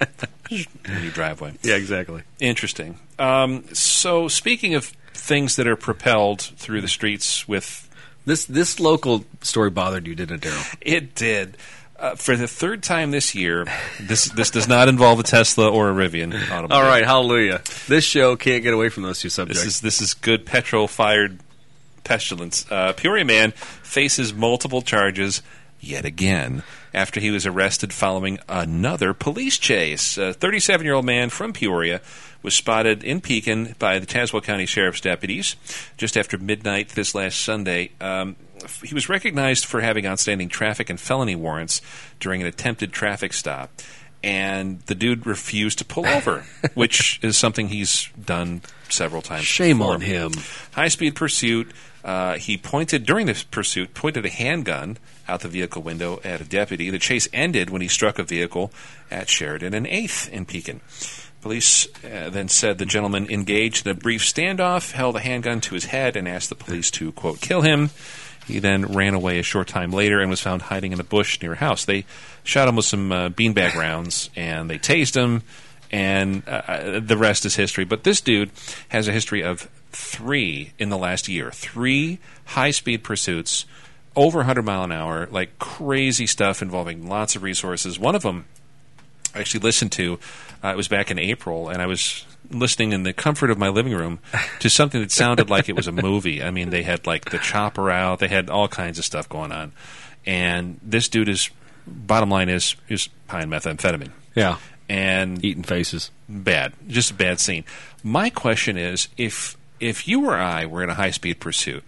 in your driveway. yeah, exactly. Interesting. Um, so speaking of things that are propelled through the streets with This this local story bothered you, didn't it, Daryl? It did. Uh, for the third time this year, this this does not involve a Tesla or a Rivian automobile. All right, hallelujah. This show can't get away from those two subjects. This is this is good petrol-fired pestilence. Uh, Peoria man faces multiple charges yet again after he was arrested following another police chase. A thirty-seven-year-old man from Peoria was spotted in Pekin by the Tazewell County Sheriff's deputies just after midnight this last Sunday. Um, he was recognized for having outstanding traffic and felony warrants during an attempted traffic stop. And the dude refused to pull over, which is something he's done several times Shame before. on him. High-speed pursuit. Uh, he pointed, during this pursuit, pointed a handgun out the vehicle window at a deputy. The chase ended when he struck a vehicle at Sheridan and eighth in Pekin. Police uh, then said the gentleman engaged in a brief standoff, held a handgun to his head, and asked the police to, quote, kill him. He then ran away a short time later and was found hiding in a bush near a house. They shot him with some uh, beanbag rounds, and they tased him, and uh, the rest is history. But this dude has a history of three in the last year, three high-speed pursuits, over one hundred mile an hour, like crazy stuff involving lots of resources. One of them I actually listened to, uh, it was back in April, and I was listening in the comfort of my living room to something that sounded like it was a movie. I mean, they had like the chopper out, they had all kinds of stuff going on. And this dude is, bottom line is, is high in methamphetamine. Yeah. And eating faces. Bad. Just a bad scene. My question is, if if you or I were in a high-speed pursuit,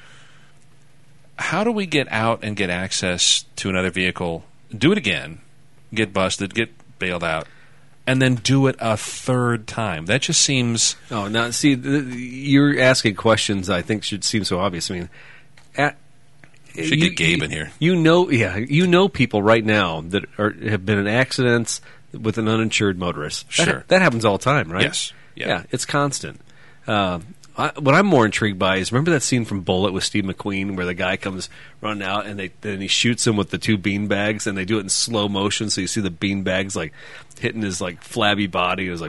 how do we get out and get access to another vehicle, do it again, get busted, get bailed out, and then do it a third time? That just seems... Oh, now, see, th- you're asking questions I think should seem so obvious. I mean... At, should you, get Gabe in here. You know, yeah, you know people right now that are, have been in accidents with an uninsured motorist. Sure. That, that happens all the time, right? Yes. Yeah, yeah it's constant. Uh, I, what I'm more intrigued by is, remember that scene from Bullet with Steve McQueen where the guy comes running out and they then he shoots him with the two bean bags, and they do it in slow motion, so you see the bean bags like hitting his like flabby body. It was like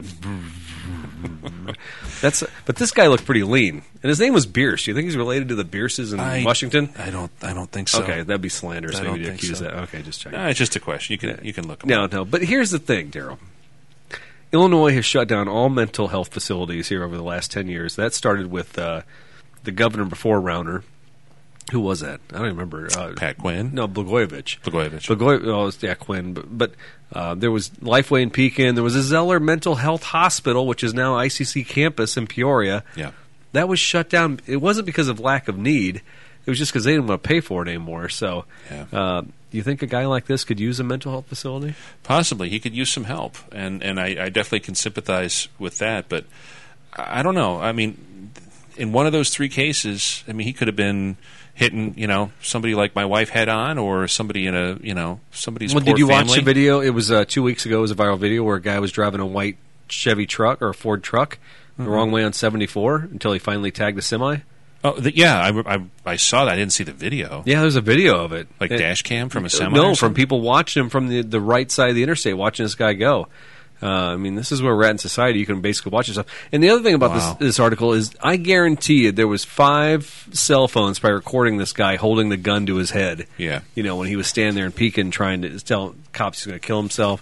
that's but this guy looked pretty lean, and his name was Bierce. Do you think he's related to the Bierces in I, Washington? I don't. I don't think so. Okay, that'd be slanderous. I Maybe don't to think accuse so. that. Okay, just check. No, it's just a question. You can yeah. you can look. No, up. no. But here's the thing, Daryl. Illinois has shut down all mental health facilities here over the last ten years. That started with uh, the governor before Rauner. Who was that? I don't remember. Uh, Pat Quinn? No, Blagojevich. Blagojevich. Blagojevich. Oh, it was, yeah, Quinn. But, but uh, there was Lifeway in Pekin. There was a Zeller Mental Health Hospital, which is now I C C campus in Peoria. Yeah. That was shut down. It wasn't because of lack of need. It was just because they didn't want to pay for it anymore. So, yeah. uh, do you think a guy like this could use a mental health facility? Possibly. He could use some help, and and I, I definitely can sympathize with that. But I don't know. I mean, in one of those three cases, I mean, he could have been hitting, you know, somebody like my wife head on, or somebody in a, you know, somebody's well, poor did you family. watch the video? It was uh, two weeks ago. It was a viral video where a guy was driving a white Chevy truck or a Ford truck mm-hmm. the wrong way on seventy-four until he finally tagged the semi. Oh, the, yeah, I, I, I saw that. I didn't see the video. Yeah, there's a video of it. Like it, dash cam from a semi? No, from people watching him from the, the right side of the interstate, watching this guy go. Uh, I mean, this is where we're at in society. You can basically watch yourself. And the other thing about wow. this this article is, I guarantee you, there was five cell phones by recording this guy holding the gun to his head. Yeah, you know, when he was standing there in Pekin trying to tell cops he's going to kill himself.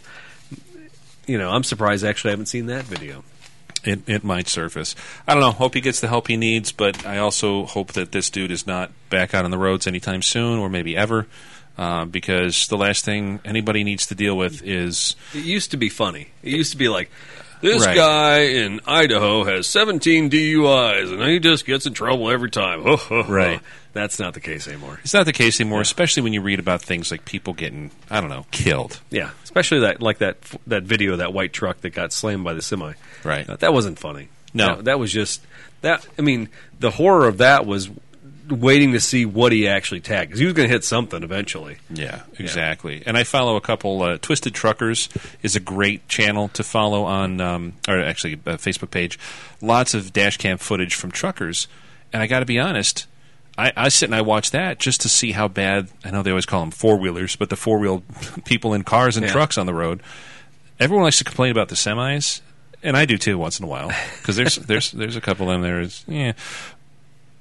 You know, I'm surprised I actually haven't seen that video. It it might surface. I don't know. Hope he gets the help he needs, but I also hope that this dude is not back out on the roads anytime soon, or maybe ever. Uh, because the last thing anybody needs to deal with is... It used to be funny. It used to be like, this right. guy in Idaho has seventeen D U Is, and he just gets in trouble every time. Right. That's not the case anymore. It's not the case anymore, yeah. especially when you read about things like people getting, I don't know, killed. Yeah, especially that like that that video of that white truck that got slammed by the semi. Right. Uh, that wasn't funny. No. That, that was just... that. I mean, the horror of that was... waiting to see what he actually tagged, because he was going to hit something eventually. Yeah, exactly. Yeah. And I follow a couple. Uh, Twisted Truckers is a great channel to follow on, um, or actually a Facebook page. Lots of dash cam footage from truckers, and I got to be honest, I, I sit and I watch that just to see how bad. I know they always call them four wheelers, but the four wheel people in cars and yeah. trucks on the road. Everyone likes to complain about the semis, and I do too once in a while, because there's there's there's a couple of them there. Is yeah.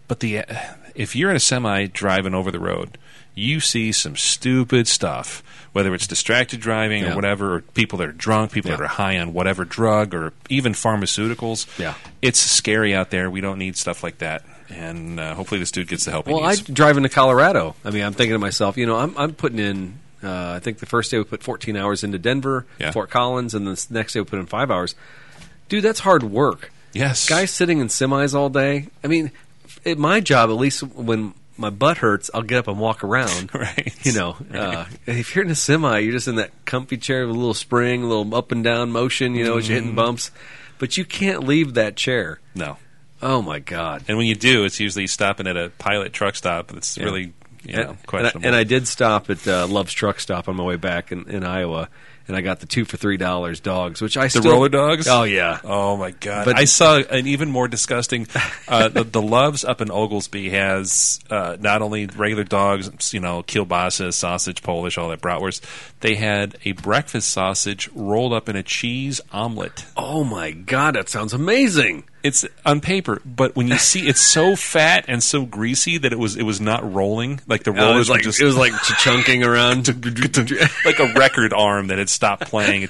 but the uh, if you're in a semi driving over the road, you see some stupid stuff, whether it's distracted driving Yeah. or whatever, or people that are drunk, people Yeah. that are high on whatever drug, or even pharmaceuticals. Yeah. It's scary out there. We don't need stuff like that. And uh, hopefully this dude gets the help he Well, I needs. drive into Colorado. I mean, I'm thinking to myself, you know, I'm, I'm putting in, uh, I think the first day we put fourteen hours into Denver, Yeah. Fort Collins, and the next day we put in five hours. Dude, that's hard work. Yes. Guys sitting in semis all day. I mean, at my job, at least when my butt hurts, I'll get up and walk around. Right. You know, uh, if you're in a semi, you're just in that comfy chair with a little spring, a little up and down motion, you know, as you're hitting bumps. But you can't leave that chair. No. Oh, my God. And when you do, it's usually stopping at a Pilot truck stop that's Yeah. really you know, And- and, I, questionable. and I did stop at uh, Love's Truck Stop on my way back in, in Iowa, and I got the two for three dollars dogs, which I The still roller dogs? Oh yeah, Oh my god! But- I saw an even more disgusting. Uh, the, the Loves up in Oglesby has uh, not only regular dogs, you know, kielbasa, sausage, Polish, all that bratwurst. They had a breakfast sausage rolled up in a cheese omelet. oh my God, that sounds amazing. It's on paper, but when you see, it's so fat and so greasy that it was it was not rolling. Like the Oh, it rollers was like were just it was like chunking around. like a record arm that had stopped playing.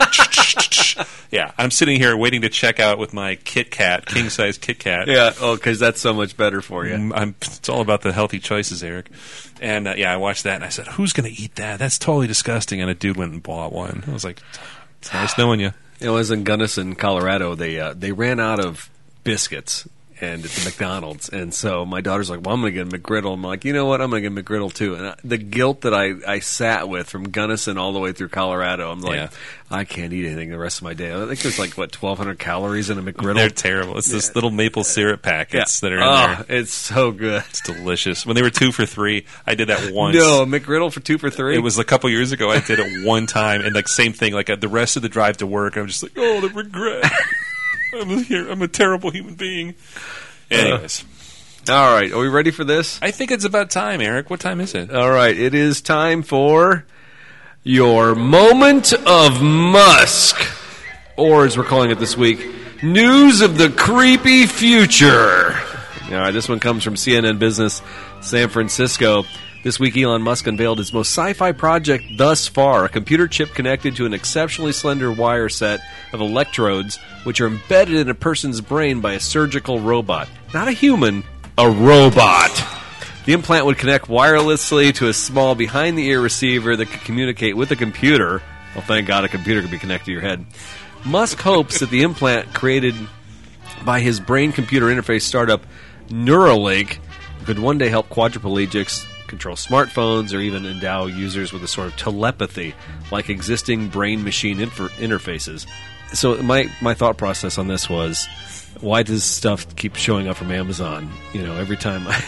Yeah, I'm sitting here waiting to check out with my Kit Kat, king size Kit Kat. Yeah, oh, because that's so much better for you. Mm, I'm, it's all about the healthy choices, Eric. And uh, yeah, I watched that and I said, "Who's going to eat that? That's totally disgusting." And a dude went and bought one. I was like, "It's nice knowing you." You know, I was in Gunnison, Colorado. They uh, they ran out of biscuits and at the McDonald's, and so my daughter's like, "Well, I'm going to get a McGriddle." I'm like, "You know what? I'm going to get a McGriddle too." And I, the guilt that I, I sat with from Gunnison all the way through Colorado, I'm like, Yeah. I can't eat anything the rest of my day. I think there's like what twelve hundred calories in a McGriddle. They're terrible. It's this little maple syrup packets that are in oh, there. it's so good. It's delicious. When they were two for three, I did that once. No, McGriddle for two for three. It was a couple years ago. I did it one time, and like same thing. Like uh, the rest of the drive to work, I'm just like, oh, the regret. I'm here. I'm a terrible human being. Anyways, all right. Are we ready for this? I think it's about time, Eric. What time is it? All right, it is time for your moment of Musk, or as we're calling it this week, news of the creepy future. All right, this one comes from C N N Business, San Francisco. This week, Elon Musk unveiled his most sci-fi project thus far, a computer chip connected to an exceptionally slender wire set of electrodes, which are embedded in a person's brain by a surgical robot. Not a human, a robot. The implant would connect wirelessly to a small behind-the-ear receiver that could communicate with a computer. Well, thank God a computer could be connected to your head. Musk hopes that the implant created by his brain-computer interface startup Neuralink could one day help quadriplegics control smartphones or even endow users with a sort of telepathy like existing brain-machine inter- interfaces. So my, my thought process on this was, why does stuff keep showing up from Amazon? You know, every time I...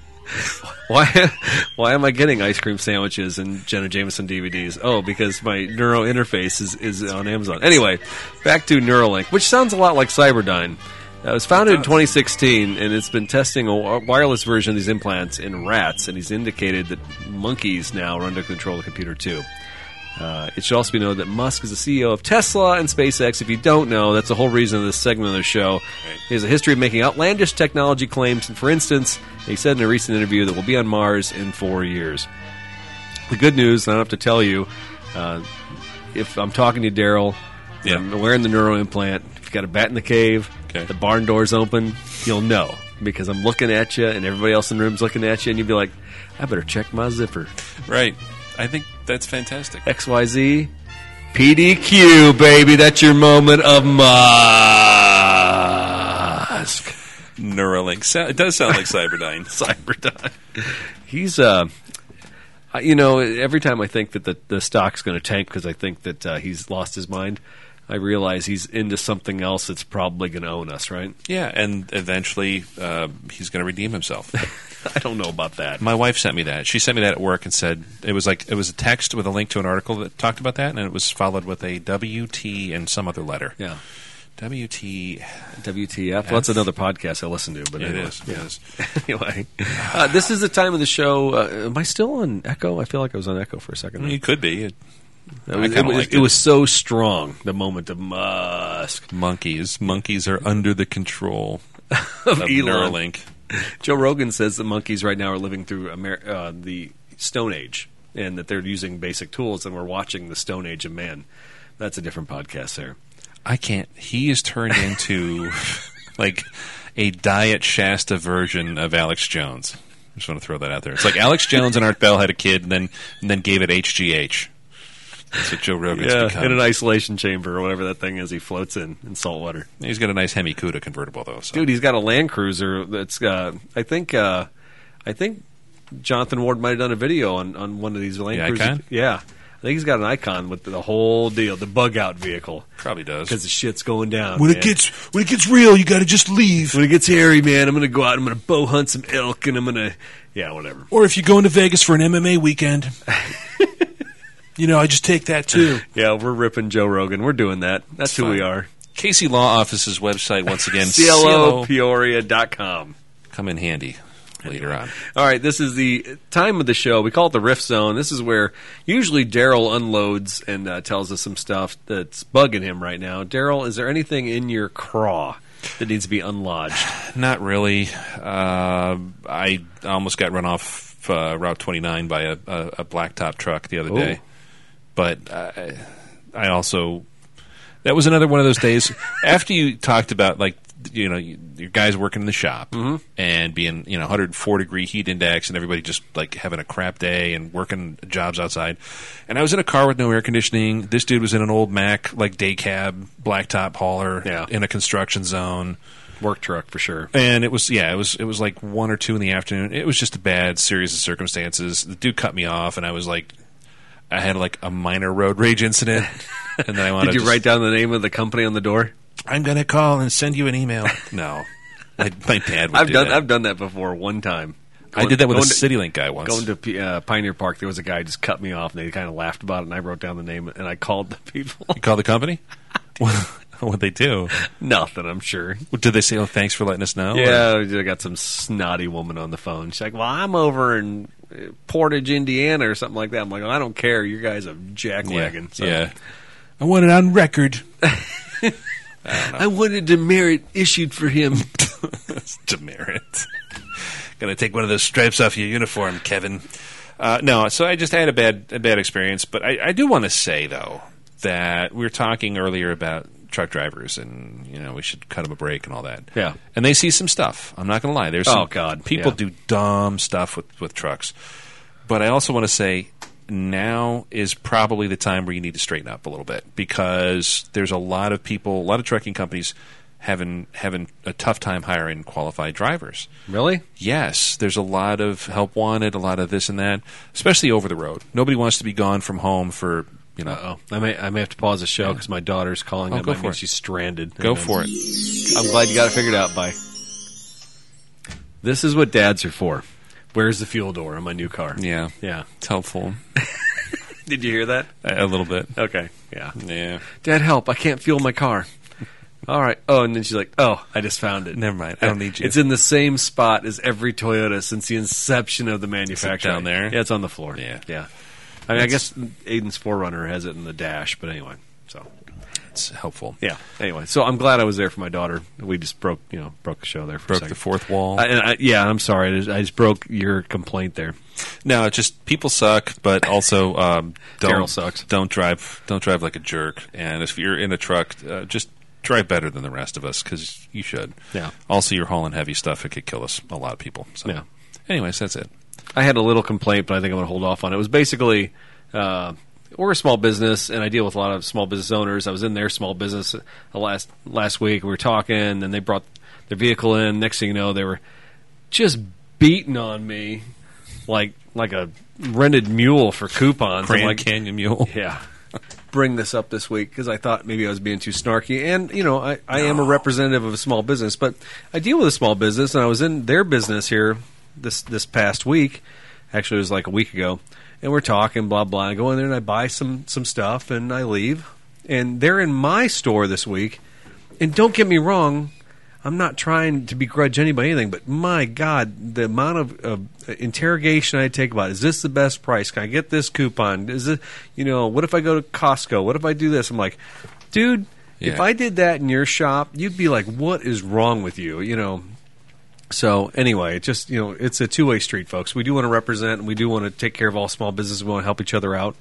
Why why am I getting ice cream sandwiches and Jenna Jameson D V Ds? Oh, because my neuro interface is, is on Amazon. Anyway, back to Neuralink, which sounds a lot like Cyberdyne. Uh, it was founded in twenty sixteen, and it's been testing a wireless version of these implants in rats, and he's indicated that monkeys now are under control of the computer, too. Uh, it should also be noted that Musk is the C E O of Tesla and SpaceX. If you don't know, that's the whole reason of this segment of the show. Right. He has a history of making outlandish technology claims, and for instance, he said in a recent interview that we'll be on Mars in four years. The good news, I don't have to tell you, uh, if I'm talking to you, Daryl, Yeah. I'm wearing the neuro implant, if you've got a bat in the cave, Okay. the barn door's open, you'll know. Because I'm looking at you, and everybody else in the room's looking at you, and you'd be like, I better check my zipper. Right. I think that's fantastic. X Y Z, P D Q, baby. That's your moment of Musk. Neuralink. So, it does sound like Cyberdyne. Cyberdyne. He's, uh, you know, every time I think that the, the stock's going to tank because I think that uh, he's lost his mind, I realize he's into something else that's probably going to own us, right? Yeah, and eventually uh, he's going to redeem himself. I don't know about that. My wife sent me that. She sent me that at work and said it was like it was a text with a link to an article that talked about that, and it was followed with a W T and some other letter. Yeah. W T. W T F. Well, that's another podcast I listen to. But It anyway. is. It is. Anyway, uh, this is the time of the show. Uh, am I still on Echo? I feel like I was on Echo for a second. You could be. It, It I was, kinda it, was, liked it it. was so strong, the moment of Musk. monkeys. Monkeys are under the control Of of Elon. Neuralink. Joe Rogan says the monkeys right now are living through Amer- uh, the Stone Age, and that they're using basic tools, and we're watching the Stone Age of man. That's a different podcast there. I can't. He is turned into like a Diet Shasta version of Alex Jones. I just want to throw that out there. It's like Alex Jones and Art Bell had a kid, and then and then gave it H G H. That's what Joe Rogan's Yeah, become. in an isolation chamber or whatever that thing is he floats in, in salt water. He's got a nice Hemi Cuda convertible, though. So. Dude, he's got a Land Cruiser that's, uh, I think, uh, I think Jonathan Ward might have done a video on, on one of these Land The Cruisers. Icon? Yeah. I think he's got an Icon with the whole deal, the bug-out vehicle. Probably does. Because the shit's going down, When man. it gets when it gets real, you got to just leave. When it gets hairy, man, I'm going to go out, I'm going to bow hunt some elk, and I'm going to, yeah, whatever. Or if you're going to Vegas for an M M A weekend, you know, I just take that too. Yeah, we're ripping Joe Rogan. We're doing that. That's It's who we fine. are. Casey Law Office's website, once again, C L O Peoria dot com. Come in handy later on. All right, this is the time of the show. We call it the Riff Zone. This is where usually Daryl unloads and uh, tells us some stuff that's bugging him right now. Daryl, is there anything in your craw that needs to be unlodged? Not really. Uh, I almost got run off uh, Route twenty-nine by a, a, a blacktop truck the other Ooh. day. But I, I also... That was another one of those days. After you talked about, like, you know, your guys working in the shop Mm-hmm. and being, you know, one hundred four degree heat index and everybody just, like, having a crap day and working jobs outside. And I was in a car with no air conditioning. This dude was in an old Mack, like, day cab, blacktop hauler Yeah. in a construction zone. Work truck, for sure. And it was, yeah, it was it was like one or two in the afternoon. It was just a bad series of circumstances. The dude cut me off, and I was like, I had like a minor road rage incident. And then I wanted Did you to write down the name of the company on the door? I'm going to call and send you an email. No. My, my dad would I've do done that. I've done that before one time. I did that with a Going to- CityLink guy once. Going to P- uh, Pioneer Park, there was a guy who just cut me off, and they kind of laughed about it, and I wrote down the name, and I called the people. You call the company? What'd they do? Nothing, I'm sure. Did they say, oh, thanks for letting us know? Yeah, I got some snotty woman on the phone. She's like, well, I'm over in uh, Portage, Indiana, or something like that. I'm like, well, I don't care. You guys are jackwagon. Yeah. So. yeah. I want it on record. I wanted demerit issued for him. Demerit. Gonna take one of those stripes off your uniform, Kevin. Uh, no, so I just had a bad a bad experience. But I, I do want to say, though, that we were talking earlier about truck drivers and, you know, we should cut them a break and all that. Yeah. And they see some stuff. I'm not going to lie. There's Oh, some God, people yeah. do dumb stuff with, with trucks. But I also want to say now is probably the time where you need to straighten up a little bit because there's a lot of people, a lot of trucking companies having having a tough time hiring qualified drivers. Really? Yes, there's a lot of help wanted, a lot of this and that, especially over the road. Nobody wants to be gone from home for, you know. Uh-oh. I may, I may have to pause the show because my daughter's calling. Oh, That go might for mean it. she's stranded. Go And for it. I'm glad you got it figured out, Bye. This is what dads are for. Where's the fuel door on my new car? Yeah, Yeah. it's helpful. Did you hear that? A, a little bit. Okay. Yeah. Yeah. Dad, help. I can't fuel my car. All right. Oh, and then she's like, oh, I just found it. Never mind. I don't need you. It's in the same spot as every Toyota since the inception of the manufacturer. down there? Yeah, it's on the floor. Yeah. Yeah. I mean, I guess Aiden's four runner has it in the dash, but anyway. So, It's helpful. yeah. Anyway, so I'm glad I was there for my daughter. We just broke, you know, broke the show there for a Broke second. the fourth wall. I, and I, yeah, I'm sorry. I just, I just broke your complaint there. No, it's just people suck, but also um, don't Daryl sucks. Don't drive. Don't drive like a jerk. And if you're in a truck, uh, just drive better than the rest of us because you should. Yeah. Also, you're hauling heavy stuff. It could kill us. A lot of people. So. Yeah. Anyways, that's it. I had a little complaint, but I think I'm going to hold off on it. It was basically, uh, we're a small business, and I deal with a lot of small business owners. I was in their small business uh, last last week. We were talking, and they brought their vehicle in. Next thing you know, they were just beating on me like like a rented mule for coupons. I'm Grand like, Canyon Mule. yeah. Bring this up this week because I thought maybe I was being too snarky. And, you know, I, I am a representative of a small business, but I deal with a small business, and I was in their business here this this past week. Actually, it was like a week ago. And we're talking, blah, blah. I go in there and I buy some, some stuff, and I leave. And they're in my store this week. And don't get me wrong, I'm not trying to begrudge anybody anything, but my God, the amount of, of interrogation I take about, is this the best price? Can I get this coupon? Is it, you know, what if I go to Costco? What if I do this? I'm like, dude, if Yeah. I did that in your shop, you'd be like, what is wrong with you? You know, So anyway, just you know, it's a two-way street, folks. We do want to represent, and we do want to take care of all small businesses. We want to help each other out.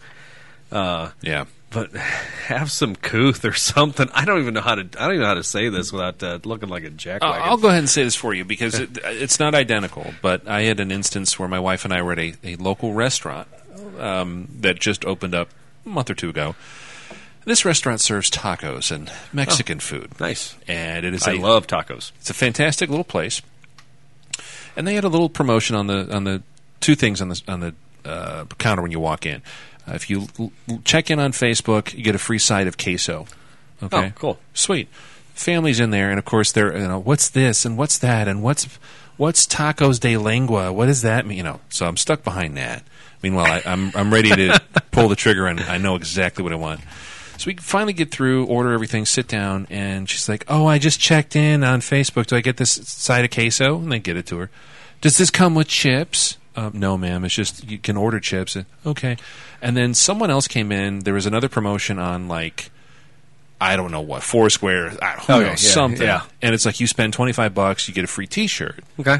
Uh, Yeah. But have some couth or something. I don't even know how to. I don't even know how to say this without uh, looking like a jackwagon. Uh, I'll go ahead and say this for you because it, it's not identical. But I had an instance where my wife and I were at a, a local restaurant um, that just opened up a month or two ago. This restaurant serves tacos and Mexican oh, food. Nice, and it is. I a, love tacos. It's a fantastic little place, and they had a little promotion on the on the two things on the on the uh, counter when you walk in. Uh, if you l- check in on Facebook, you get a free side of queso. Okay, oh, cool, sweet. Family's in there, and of course they're you know what's this and what's that and what's what's tacos de lengua? What does that mean? You know, so I'm stuck behind that. Meanwhile, I, I'm I'm ready to pull the trigger, and I know exactly what I want. So we finally get through, order everything, sit down, and she's like, "Oh, I just checked in on Facebook. Do I get this side of queso?" And they get it to her. Does this come with chips? Uh, no, ma'am. It's just you can order chips. Okay. And then someone else came in. There was another promotion on like I don't know what Foursquare, I don't know okay, yeah, something. yeah. And it's like you spend twenty-five bucks, you get a free T-shirt. Okay.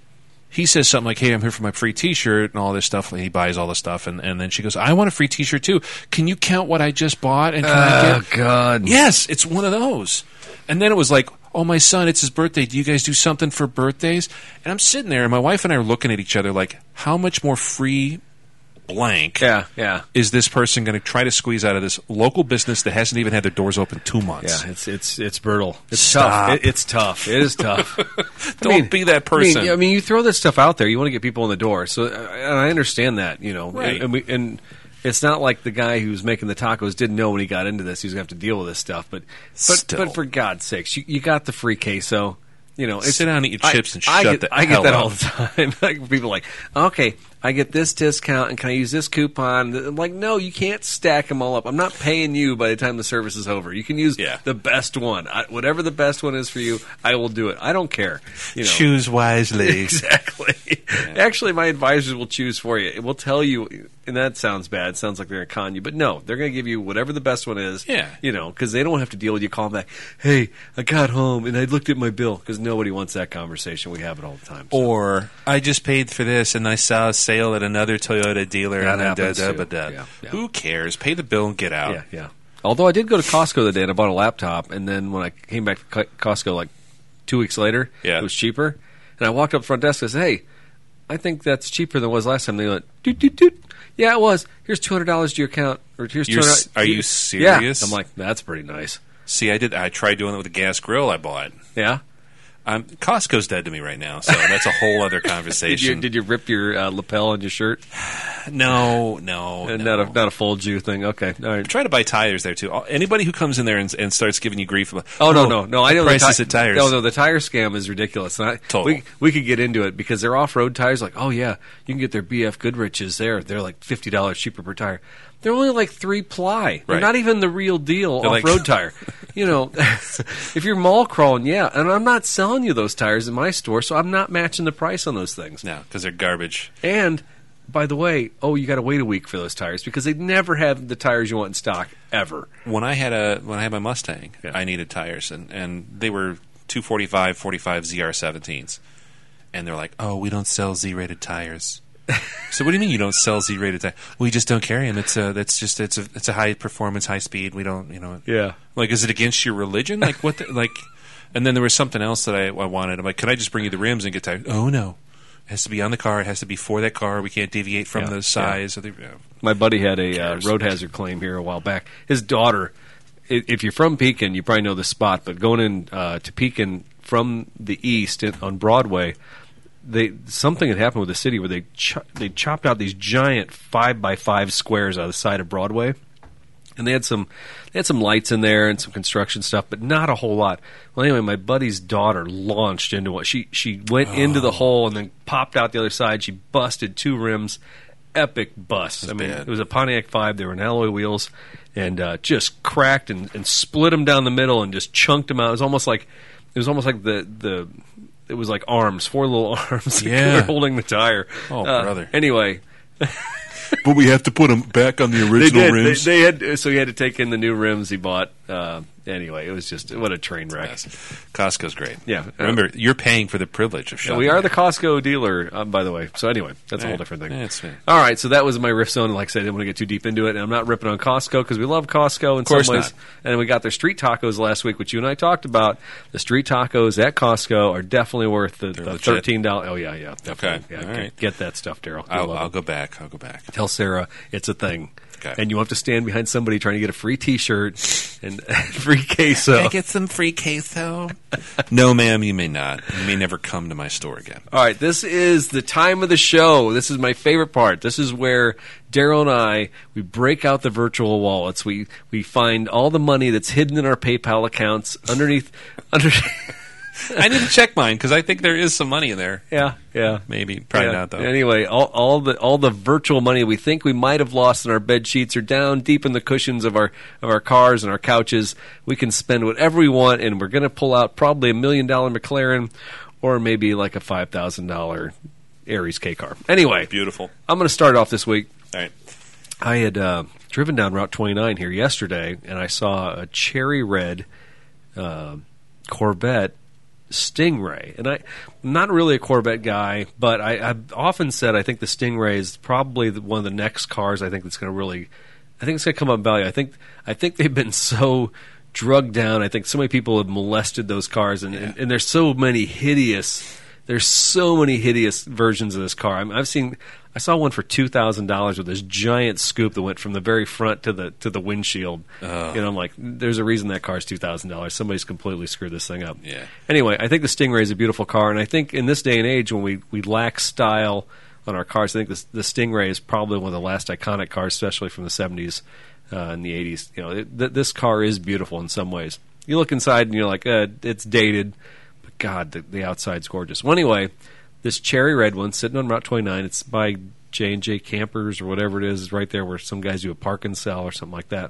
He says something like, "Hey, I'm here for my free T-shirt," and all this stuff. He buys all the stuff, and, and then she goes, "I want a free T-shirt too. Can you count what I just bought?" And can I Oh get? God! Yes, it's one of those. And then it was like, "Oh, my son, it's his birthday. Do you guys do something for birthdays?" And I'm sitting there, and my wife and I are looking at each other like, "How much more free blank Yeah, yeah, is this person going to try to squeeze out of this local business that hasn't even had their doors open two months?" yeah. It's it's it's brutal. It's Stop. tough. It, it's tough. It is tough. Don't I mean, be that I person. mean, I mean, you throw this stuff out there. You want to get people in the door. So, uh, and I understand that. You know, Right. and, and, we, and it's not like the guy who's making the tacos didn't know when he got into this he was going to have to deal with this stuff. But but Still. but for God's sakes, you, you got the free queso. You know, it's, Sit down and eat your chips and I shut get, the I get hell that up. all the time. Like people are like, okay, I get this discount, and can I use this coupon? I'm like, no, you can't stack them all up. I'm not paying you by the time the service is over. You can use Yeah. the best one. I, whatever the best one is for you, I will do it. I don't care. You know. Choose wisely. Exactly. Actually, my advisors will choose for you. It will tell you, and that sounds bad. It sounds like they're going to con you, but no, they're going to give you whatever the best one is. Yeah. You know, because they don't have to deal with you calling back, "Hey, I got home and I looked at my bill," because nobody wants that conversation. We have it all the time. So. Or I just paid for this and I saw a sale at another Toyota dealer. That and then happens, da, da, too. ba, da. Yeah, yeah. Who cares? Pay the bill and get out. Yeah, yeah. Although I did go to Costco the day and I bought a laptop, and then when I came back to Co- Costco like two weeks later, Yeah. it was cheaper. And I walked up to the front desk and I said, "Hey, I think that's cheaper than it was last time." They went, "Doot, doot, doot. Yeah, it was. Here's two hundred dollars to your account." Or here's You're two hundred s- are you Yeah. serious? I'm like, that's pretty nice. See, I did. I tried doing it with a gas grill I bought. Yeah. Um, Costco's dead to me right now, so that's a whole other Did you, conversation. did you rip your uh, lapel on your shirt? no, no, And no. Not a not a full Jew thing. Okay, all right. Try to buy tires there too. Anybody who comes in there and, and starts giving you grief about, Oh no no no! I know the prices ti- of tires. No no, the tire scam is ridiculous. And I, Total. We we could get into it because they're off road tires. Like, oh yeah, you can get their B F Goodriches there. They're like fifty dollars cheaper per tire. They're only like three ply. They're Right. not even the real deal They're off like- road tire. You know, if you're mall crawling, yeah. And I'm not selling you those tires in my store, so I'm not matching the price on those things. No, because they're garbage. And by the way, oh, you got to wait a week for those tires because they never have the tires you want in stock ever. When I had a when I had my Mustang, Yeah. I needed tires, and, and they were two forty-five, forty-five Z R seventeens, and they're like, "Oh, we don't sell Z-rated tires." So what do you mean you don't sell Z-rated tires? We just don't carry them. It's a that's just it's a it's a high performance, high speed. We don't, you know. Yeah. Like, is it against your religion? Like what? The, like, and then there was something else that I, I wanted. I'm like, could I just bring you the rims and get tires? Oh no. It has to be on the car. It has to be for that car. We can't deviate from Yeah, the size of the. Yeah. My buddy had a uh, cares? road hazard claim here a while back. His daughter, i- if you're from Pekin, you probably know the spot, but going in uh, to Pekin from the east in, on Broadway, they something had happened with the city where they cho- they chopped out these giant five by five squares out of the side of Broadway, and they had some they had some lights in there and some construction stuff, but not a whole lot. Well, anyway, my buddy's daughter launched into what she she went into the hole and then popped out the other side. She busted two rims. Epic bust. I mean, bad. it was a Pontiac five. They were in alloy wheels, and uh, just cracked and, and split them down the middle and just chunked them out. It was almost like it was almost like the the it was like arms, four little arms that Yeah. were holding the tire. Oh, Uh, brother. Anyway, But we have to put them back on the They original did. rims. They, they had so he had to take in the new rims he bought. Uh, anyway, it was just what a train wreck. Yes. Costco's great. Yeah. Remember, you're paying for the privilege of Yeah, shopping. we are the there. Costco dealer, um, by the way. So anyway, that's a whole Yeah. different thing. Yeah, it's fair. All right, so that was my riff zone. Like I said, I didn't want to get too deep into it. And I'm not ripping on Costco because we love Costco in course some ways. not. And we got their street tacos last week, which you and I talked about. The street tacos at Costco are definitely worth the, the legit. thirteen dollars. Oh, yeah, yeah. Definitely. Okay. Yeah, All get, right. get that stuff, Daryl. You'll I'll, love I'll it. go back. I'll go back. Tell Sarah it's a thing. Okay. And you have to stand behind somebody trying to get a free T-shirt and free queso. Can I get some free queso? No, ma'am, you may not. You may never come to my store again. All right, this is the time of the show. This is my favorite part. This is where Daryl and I, we break out the virtual wallets. We we find all the money that's hidden in our PayPal accounts underneath. under. I need to check mine because I think there is some money in there. Yeah, yeah. Maybe. Probably Yeah. not, though. Anyway, all, all the all the virtual money we think we might have lost in our bed sheets or down deep in the cushions of our of our cars and our couches. We can spend whatever we want, and we're going to pull out probably a million dollar McLaren or maybe like a five thousand dollar Aries K car. Anyway, Beautiful. I'm going to start off this week. All right. I had uh, driven down Route twenty-nine here yesterday, and I saw a cherry red uh, Corvette Stingray. And I, I'm not really a Corvette guy, but I, I've often said I think the Stingray is probably the, one of the next cars I think that's going to really, I think it's going to come up in value. I think I think they've been so drugged down. I think so many people have molested those cars, and, and, and there's so many hideous. There's so many hideous versions of this car. I mean, I've seen, I saw one for two thousand dollars with this giant scoop that went from the very front to the to the windshield. Oh. You know, I'm like, there's a reason that car's two thousand dollars. Somebody's completely screwed this thing up. Yeah. Anyway, I think the Stingray is a beautiful car, and I think in this day and age when we, we lack style on our cars, I think this, the Stingray is probably one of the last iconic cars, especially from the seventies uh, and the eighties. You know, it, th- this car is beautiful in some ways. You look inside and you're like, uh, it's dated. God, the, the outside's gorgeous. Well, anyway, this cherry red one sitting on Route twenty-nine. It's by J and J Campers or whatever it is, right there where some guys do a park and sell or something like that.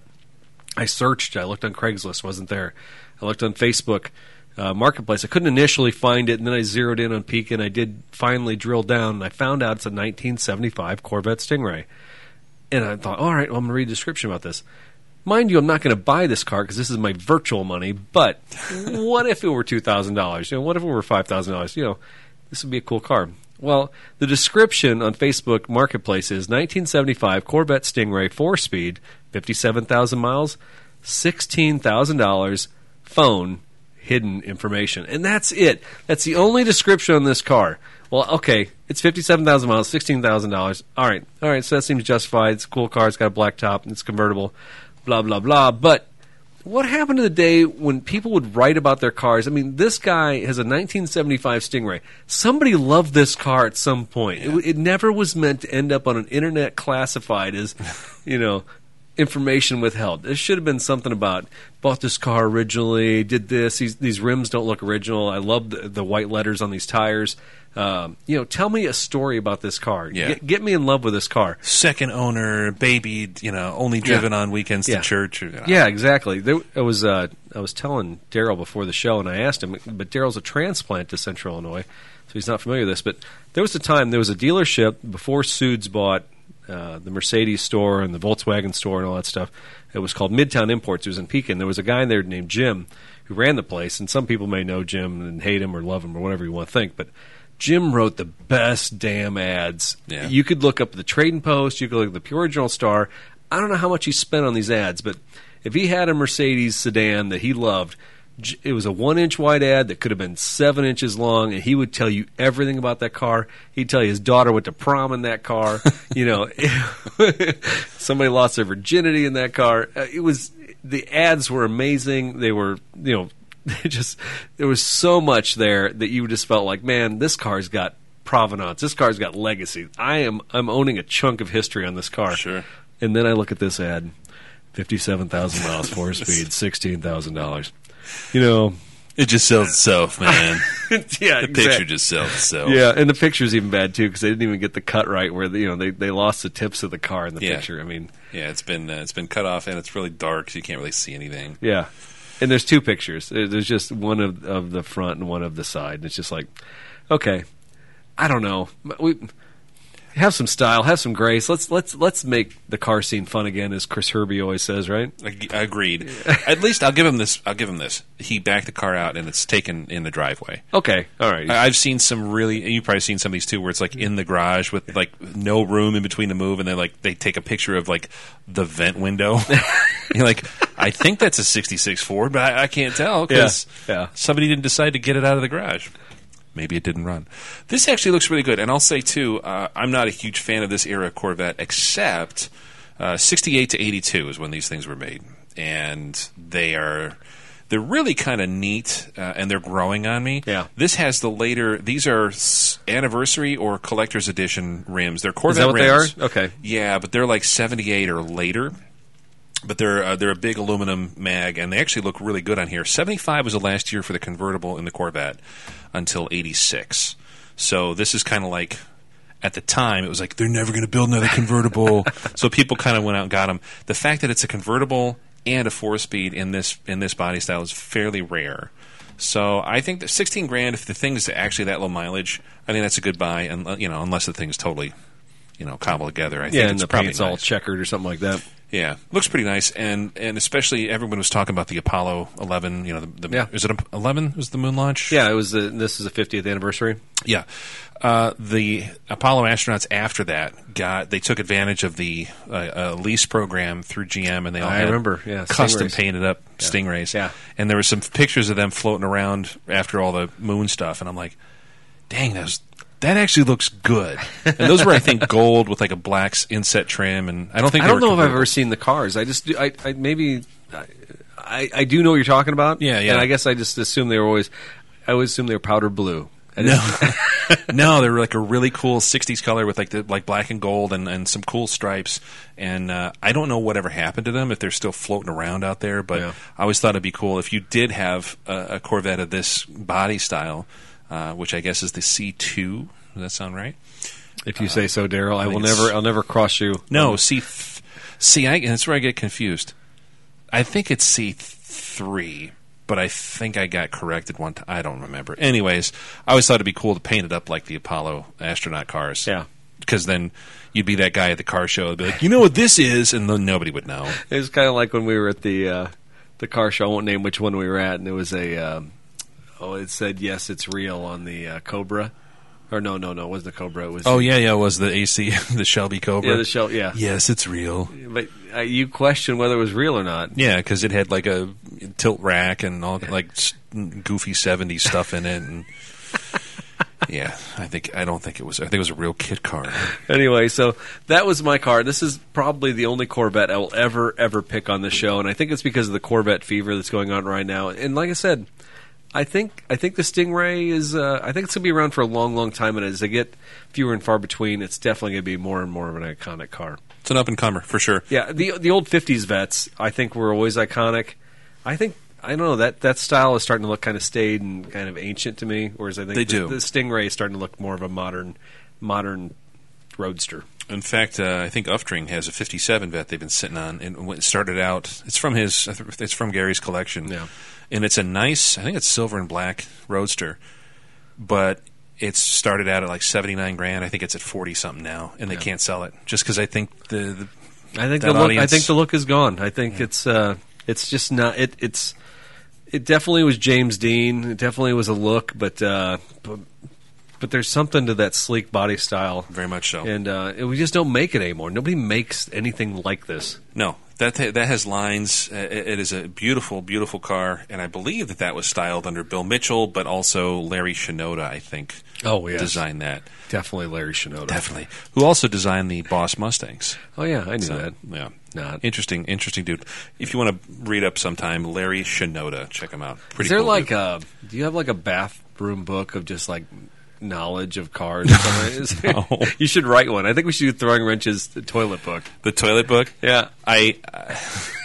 I searched. I looked on Craigslist, wasn't there. I looked on Facebook uh, Marketplace. I couldn't initially find it, and then I zeroed in on Pika, and I did finally drill down, and I found out it's a nineteen seventy-five Corvette Stingray. And I thought, all right, well, I'm going to read a description about this. Mind you, I'm not going to buy this car because this is my virtual money, but what if it were two thousand dollars? You know, what if it were five thousand dollars? You know, this would be a cool car. Well, the description on Facebook Marketplace is nineteen seventy-five Corvette Stingray four-speed, fifty-seven thousand miles, sixteen thousand dollars, phone, hidden information. And that's it. That's the only description on this car. Well, okay, it's fifty-seven thousand miles, sixteen thousand dollars. All right, all right, so that seems justified. It's a cool car. It's got a black top. It's convertible. Blah, blah, blah. But what happened to the day when people would write about their cars? I mean, this guy has a nineteen seventy-five Stingray. Somebody loved this car at some point. Yeah. It, it never was meant to end up on an internet classified as, you know, information withheld. There should have been something about, bought this car originally, did this, these, these rims don't look original, I love the, the white letters on these tires. Um, you know, tell me a story about this car. Yeah. Get, get me in love with this car. Second owner, baby, you know, only driven on weekends Yeah. to church. Or, Yeah, exactly. There, I was uh, I was telling Daryl before the show, and I asked him, but Daryl's a transplant to Central Illinois, so he's not familiar with this. But there was a time, there was a dealership before Sudes bought uh, the Mercedes store and the Volkswagen store and all that stuff. It was called Midtown Imports. It was in Pekin. There was a guy there named Jim who ran the place, and some people may know Jim and hate him or love him or whatever you want to think, but Jim wrote the best damn ads. Yeah. You could look up the Trading Post. You could look at the Pure Journal Star. I don't know how much he spent on these ads, but if he had a Mercedes sedan that he loved, j- it was a one-inch wide ad that could have been seven inches long, and he would tell you everything about that car. He'd tell you his daughter went to prom in that car. You know, somebody lost their virginity in that car. Uh, It was the ads were amazing. They were, you know, It just there was so much there that you just felt like, man, this car's got provenance. This car's got legacy. I am I'm owning a chunk of history on this car. Sure. And then I look at this ad, fifty-seven thousand miles, four speed, sixteen thousand dollars. You know, It just sells itself, man. yeah, The picture just sells itself. Yeah, and the picture's even bad too because they didn't even get the cut right. Where the, you know they, they lost the tips of the car in the Yeah. picture. I mean, Yeah, it's been uh, it's been cut off and it's really dark, so you can't really see anything. yeah. And there's two pictures. There- There's just one of of the front and one of the side. And it's just like, okay, I don't know. We Have some style, have some grace. Let's let's let's make the car scene fun again, as Chris Herbie always says, right? Ag- Agreed. At least I'll give him this. I'll give him this. He backed the car out and it's taken in the driveway. Okay, all right. I- I've seen some really. You've probably seen some of these too, where it's like in the garage with like no room in between the move, and they like they take a picture of like the vent window. You're like, I think that's a sixty-six Ford, but I, I can't tell because Yeah, yeah. somebody didn't decide to get it out of the garage. Maybe it didn't run. This actually looks really good. And I'll say, too, uh, I'm not a huge fan of this era Corvette, except uh, sixty-eight to eighty-two is when these things were made. And they are... They're really kind of neat, uh, and they're growing on me. Yeah. This has the later... These are s- anniversary or collector's edition rims. They're Corvette Is that what rims. they are? Okay. Yeah, but they're like seventy-eight or later. But they're uh, they're a big aluminum mag, and they actually look really good on here. seventy-five was the last year for the convertible in the Corvette until eighty-six. So this is kind of like, at the time, it was like, they're never going to build another convertible. So people kind of went out and got them. The fact that it's a convertible and a four-speed in this in this body style is fairly rare. So I think that sixteen grand, if the thing is actually that low mileage, I think that's a good buy, and you know, unless the thing's totally, you know, cobbled together. I yeah, think and it's the probably paint's all nice. checkered or something like that. Yeah, looks pretty nice, and and especially everyone was talking about the Apollo eleven. You know, the, the Yeah. is it eleven? Was the moon launch? Yeah, it was. The, this is the fiftieth anniversary. yeah. Uh, the Apollo astronauts after that got they took advantage of the uh, uh, lease program through G M, and they all I had remember, yeah, custom Stingrays. painted up Stingrays. Yeah. And there were some pictures of them floating around after all the moon stuff, and I'm like, dang, that was. That actually looks good. And those were, I think, gold with like a black s- inset trim, and I don't think I they don't were know if I've convertible. ever seen the cars. I just do, I, I maybe I, I I do know what you're talking about. Yeah, yeah. And I guess I just assume they were always. I always assume they were powder blue. I No, just- no, they were like a really cool sixties color with like the like black and gold and, and some cool stripes. And uh, I don't know whatever happened to them if they're still floating around out there. But Yeah. I always thought it'd be cool if you did have a, a Corvette of this body style, uh, which I guess is the C two. Does that sound right? If you say so, Daryl, I, think will it's- never. I'll never cross you. No, C. Th- see, I, that's where I get confused. I think it's C three. But I think I got corrected one time. I don't remember. Anyways, I always thought it'd be cool to paint it up like the Apollo astronaut cars. Yeah. Because then you'd be that guy at the car show and be like, you know what this is? And then nobody would know. It was kind of like when we were at the uh, the car show. I won't name which one we were at, and it was a. Um, oh, it said yes, it's real on the uh, Cobra. Or no, no, no, it wasn't the Cobra. It was Oh, yeah, yeah. It was the A C, the Shelby Cobra. yeah, the show. Yeah, Yes, it's real. but uh, you question whether it was real or not. Yeah, because it had like a tilt rack and all like s- goofy seventies stuff in it. And yeah, I think I don't think it was. I think it was a real kit car. Anyway, so that was my car. This is probably the only Corvette I will ever, ever pick on this show, and I think it's because of the Corvette fever that's going on right now. And like I said, I think I think the Stingray is. Uh, I think it's going to be around for a long, long time, and as they get fewer and far between, it's definitely going to be more and more of an iconic car. It's an up and comer for sure. Yeah, the the old fifties Vets, I think, were always iconic. I think I don't know that that style is starting to look kind of staid and kind of ancient to me, whereas I think They the, do. the Stingray is starting to look more of a modern modern roadster. In fact, uh, I think Uftring has a fifty-seven vet they've been sitting on, and when it started out, it's from his, it's from Gary's collection, Yeah. and it's a nice, I think it's silver and black roadster, but it's started out at like seventy-nine grand. I think it's at forty something now, and they Yeah. can't sell it just because I think the, the I think that the look. I audience- think the look is gone. I think it's uh, it's just not. It it's it definitely was James Dean. It definitely was a look, but uh, but, but there's something to that sleek body style, very much so. and uh, we just don't make it anymore. Nobody makes anything like this. No, that that has lines. Uh, It it is a beautiful, beautiful car, and I believe that that was styled under Bill Mitchell, but also Larry Shinoda, I think, Oh yes, designed that. definitely Larry Shinoda. Definitely, who also designed the Boss Mustangs. Oh yeah, I knew So, that. yeah, Not. interesting, interesting dude. If you want to read up sometime, Larry Shinoda, check him out. Pretty Is there cool like dude. a? Do you have like a bathroom book of just like knowledge of cars? Or something? Is there- No. You should write one. I think we should do Throwing Wrenches the toilet book. the toilet book? Yeah. I. Uh,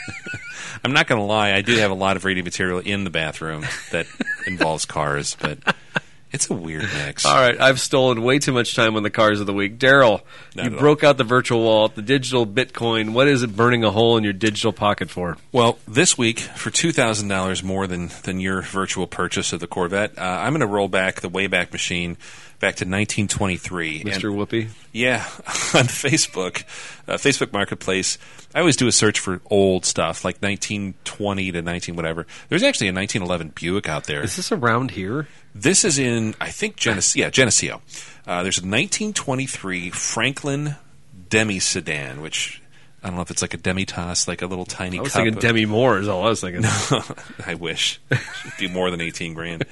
I'm not going to lie. I do have a lot of reading material in the bathroom that involves cars, but It's a weird mix. All right, I've stolen way too much time on the cars of the week. Daryl, Not you at broke out the virtual wallet, the digital Bitcoin. What is it burning a hole in your digital pocket for? Well, this week, for two thousand dollars more than, than your virtual purchase of the Corvette, uh, I'm going to roll back the Wayback Machine back to nineteen twenty-three. Mister And, Whoopi? yeah, on Facebook, uh, Facebook Marketplace, I always do a search for old stuff, like nineteen twenty to nineteen whatever. There's actually a nineteen eleven Buick out there. Is this around here? This is in, I think, Geneseo. Yeah, Geneseo. Uh, there's a nineteen twenty-three Franklin Demi sedan, which I don't know if it's like a Demitas, like a little tiny I was cup. thinking of- Demi Moore is all I was thinking. I wish. It'd be more than eighteen grand.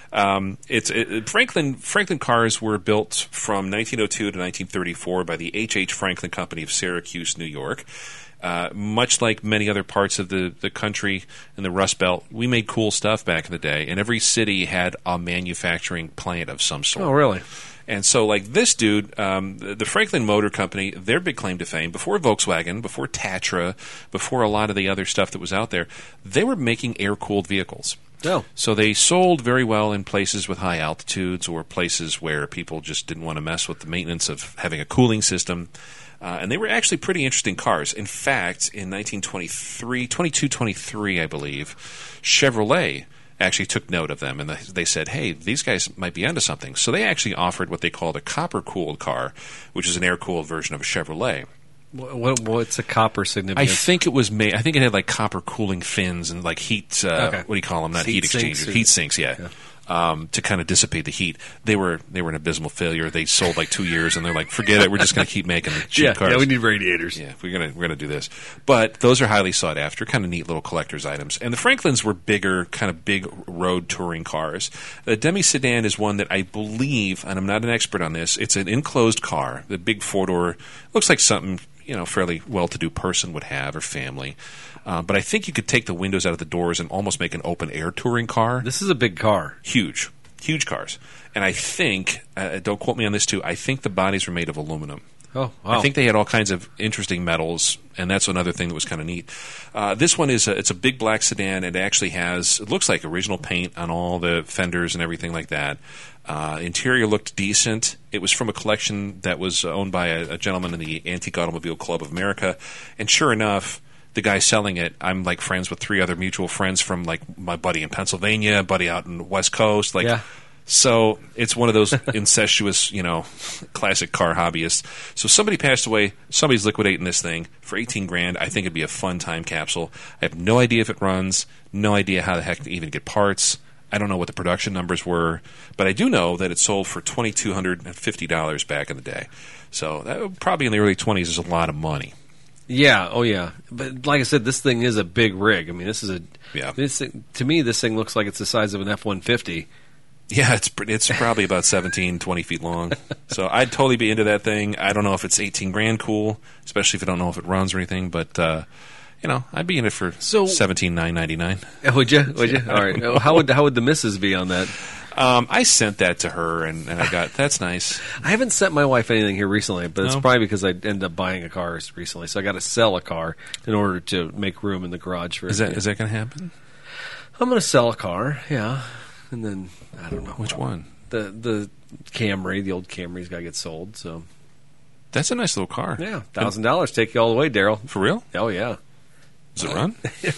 Um, it's it, Franklin. Franklin cars were built from nineteen oh two to nineteen thirty-four by the H H Franklin Company of Syracuse, New York. Uh, much like many other parts of the, the country in the Rust Belt, we made cool stuff back in the day, and every city had a manufacturing plant of some sort. Oh, really? And so, like this dude, um, the, the Franklin Motor Company, their big claim to fame, before Volkswagen, before Tatra, before a lot of the other stuff that was out there, they were making air-cooled vehicles. Oh. So they sold very well in places with high altitudes or places where people just didn't want to mess with the maintenance of having a cooling system. Uh, and they were actually pretty interesting cars. In fact, in nineteen twenty-three, twenty-two twenty-three, I believe, Chevrolet actually took note of them, and they said, hey, these guys might be onto something. So they actually offered what they called a copper-cooled car, which is an air-cooled version of a Chevrolet. What, what's a copper I significance? think it was made. I think it had like copper cooling fins and like heat. Uh, Okay. What do you call them? Not Heat heat, sinks exchangers. or- Heat sinks. Yeah. Yeah. Um, to kind of dissipate the heat. They were they were an abysmal failure. They sold like two years, and they're like, forget it. We're just going to keep making cheap yeah, cars. yeah, we need radiators. Yeah, we're gonna we're gonna do this. But those are highly sought after, kind of neat little collector's items. And the Franklins were bigger, kind of big road touring cars. The Demi sedan is one that I believe, and I'm not an expert on this. It's an enclosed car. The big four door looks like something you know fairly well to do person would have or family. Uh, but I think you could take the windows out of the doors and almost make an open air touring car. This is a big car. Huge. Huge cars. And I think, uh, don't quote me on this too, I think the bodies were made of aluminum. Oh, wow. I think they had all kinds of interesting metals, and that's another thing that was kind of neat. Uh, this one is a, it's a big black sedan. It actually has, it looks like original paint on all the fenders and everything like that. Uh, interior looked decent. It was from a collection that was owned by a, a gentleman in the Antique Automobile Club of America. And sure enough, the guy selling it, I'm like friends with three other mutual friends from like my buddy in Pennsylvania, buddy out in the West Coast. Like, Yeah. So it's one of those incestuous, you know, classic car hobbyists. So somebody passed away. Somebody's liquidating this thing for eighteen grand. I think it'd be a fun time capsule. I have no idea if it runs. No idea how the heck to even get parts. I don't know what the production numbers were, but I do know that it sold for two thousand two hundred fifty dollars back in the day. So that, probably in the early twenties is a lot of money. Yeah, oh yeah. But like I said, this thing is a big rig. I mean, this is a Yeah. This thing, to me, this thing looks like it's the size of an F one fifty. Yeah, it's pr- it's probably about seventeen, twenty feet long. So I'd totally be into that thing. I don't know if it's eighteen grand cool, especially if I don't know if it runs or anything, but uh, you know, I'd be in it for So- seventeen nine ninety nine. Would you? Would you? All right. How would how would the missus be on that? Um, I sent that to her, and, and I got that's nice. I haven't sent my wife anything here recently, but it's No? probably because I ended up buying a car recently, so I got to sell a car in order to make room in the garage for. Is that it. is that going to happen? I'm going to sell a car, yeah, and then I don't know Which one? The the Camry, the old Camry's got to get sold. So That's a nice little car. yeah, thousand dollars take you all the way, Daryl. For real? Oh yeah. Does it run?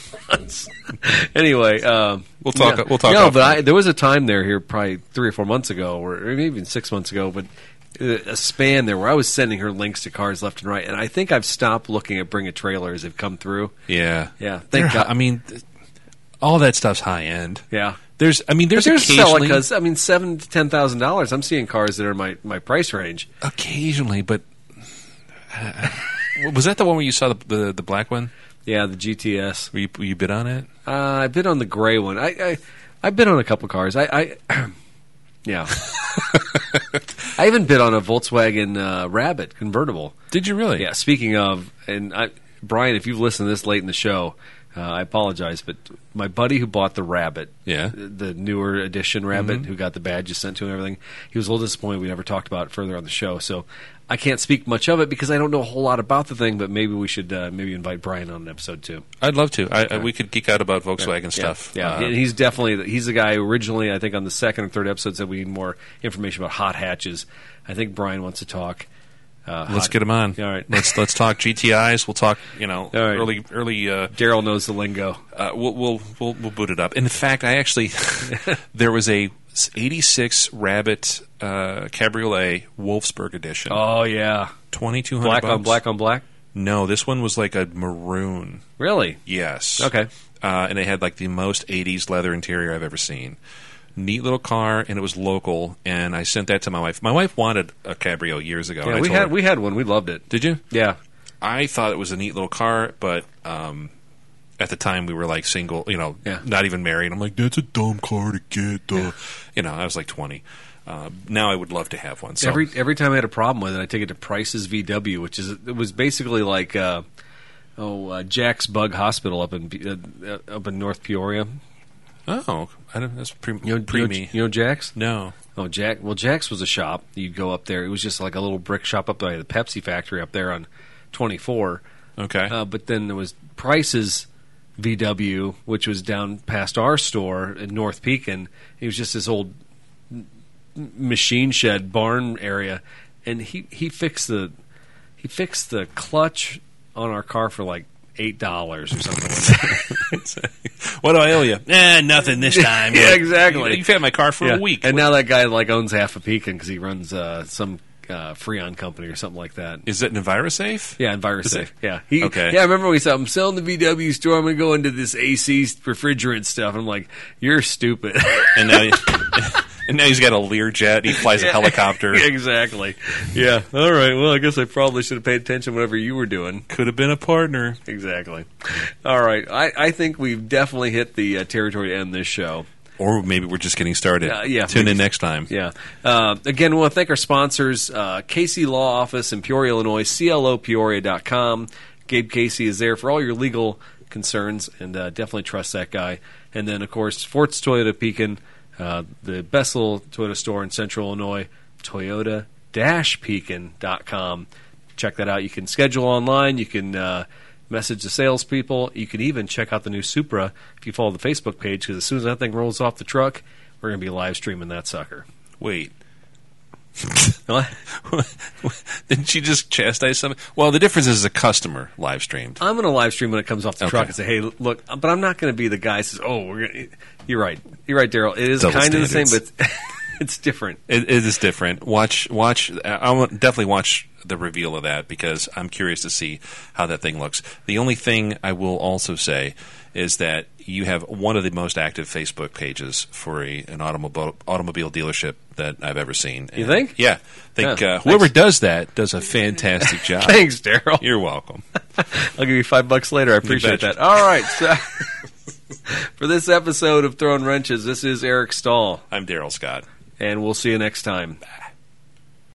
Anyway, um, We'll talk- yeah. we'll talk No, off but mic. I, there was a time there here, probably three or four months ago, or, or maybe even six months ago, but a span there where I was sending her links to cars left and right, and I think I've stopped looking at Bring a Trailer as they've come through. Yeah. Yeah, They're thank hi- God. I mean, th- all that stuff's high end. Yeah. There's, I mean, there's, But there's occasionally, because I mean, seven to ten thousand dollars. I'm seeing cars that are my, my price range. occasionally, but uh, was that the one where you saw the the, the black one? Yeah, the G T S. Were you, were you bid on it? Uh, I bid on the gray one. I I, I bid on a couple cars. I, I yeah. I even bid on a Volkswagen uh, Rabbit convertible. Did you really? Yeah. Speaking of, and I, Brian, if you've listened to this late in the show, Uh, I apologize, but my buddy who bought the Rabbit, Yeah. the newer edition Rabbit, who got the badges sent to him and everything, he was a little disappointed we never talked about it further on the show. So I can't speak much of it because I don't know a whole lot about the thing, but maybe we should uh, maybe invite Brian on an episode too. I'd love to. I, I, we could geek out about Volkswagen stuff. Yeah, Uh, and he's definitely he's the guy who originally, I think, on the second or third episode said we need more information about hot hatches. I think Brian wants to talk. Uh, let's hot, get him on. All right, Let's let's talk G T Is. We'll talk. You know, All right. early early. Uh, Daryl knows the lingo. uh, we'll, we'll we'll we'll boot it up. In fact, I actually there was a eighty-six Rabbit uh, Cabriolet Wolfsburg edition. Oh yeah, twenty-two hundred black bucks. on black on black. No, this one was like a maroon. Really? Yes. Okay. Uh, and it had like the most eighties leather interior I've ever seen. Neat little car, and it was local. And I sent that to my wife. My wife wanted a Cabrio years ago. and Yeah, I we told had her, we had one. We loved it. Did you? Yeah. I thought it was a neat little car, but um, at the time we were like single, you know, Yeah. not even married. I'm like, That's a dumb car to get. Uh, you know, I was like twenty. Uh, now I would love to have one. So Every every time I had a problem with it, I take it to Price's V W, which is it was basically like uh, oh uh, Jack's Bug Hospital up in uh, up in North Peoria. oh, I don't, that's pre, You know, pre you know, me. you know Jack's? No. Oh, Jack. Well, Jack's was a shop. You'd go up there. It was just like a little brick shop up by the Pepsi factory up there on twenty-four. Okay. Uh, but then there was Price's V W, which was down past our store in North Pekin. It was just this old m- machine shed barn area, and he, he fixed the he fixed the clutch on our car for like eight dollars or something like that. What do I owe you? Eh, nothing this time. Yeah, exactly. You, you've had my car for Yeah. a week. And now that guy like owns half a Pekin because he runs uh, some uh, Freon company or something like that. Is it EnviroSafe? Yeah, and Virus Is Safe. it? Yeah, he, Okay. Yeah, I remember we said I'm selling the V W store. I'm going to go into this A C refrigerant stuff. I'm like, you're stupid. And now, he, and now he's got a Learjet. He flies a helicopter. Exactly. Yeah. All right. Well, I guess I probably should have paid attention whatever you were doing. Could have been a partner. Exactly. All right. I, I think we've definitely hit the uh, territory to end this show. Or maybe we're just getting started. Uh, yeah, Tune maybe- in next time. Yeah. Uh, again, we want to thank our sponsors, uh, Casey Law Office in Peoria, Illinois, C L O Peoria dot com. Gabe Casey is there for all your legal concerns, and uh, definitely trust that guy. And then, of course, Forts Toyota Pekin, uh, the best little Toyota store in Central Illinois, Toyota Pekin dot com. Check that out. You can schedule online. You can uh, message the salespeople. You can even check out the new Supra if you follow the Facebook page, because as soon as that thing rolls off the truck, we're going to be live streaming that sucker. Wait. What? Didn't you just chastise something? Well, the difference is a customer live streamed. I'm going to live stream when it comes off the Okay. truck and say, "Hey, look," but I'm not going to be the guy who says, "Oh, we're going." to... You're right. You're right, Daryl. It is Double kind of the same, standards. but it's different. It, it is different. Watch, watch. I want definitely watch the reveal of that because I'm curious to see how that thing looks. The only thing I will also say is that you have one of the most active Facebook pages for a, an automobile automobile dealership that I've ever seen. You And, think? Yeah, I think Yeah, uh, whoever thanks. does that does a fantastic job. Thanks, Daryl. You're welcome. I'll give you five bucks later. I appreciate betcha. that. All right. So for this episode of Throwing Wrenches, this is Eric Stahl, I'm Daryl Scott. and we'll see you next time.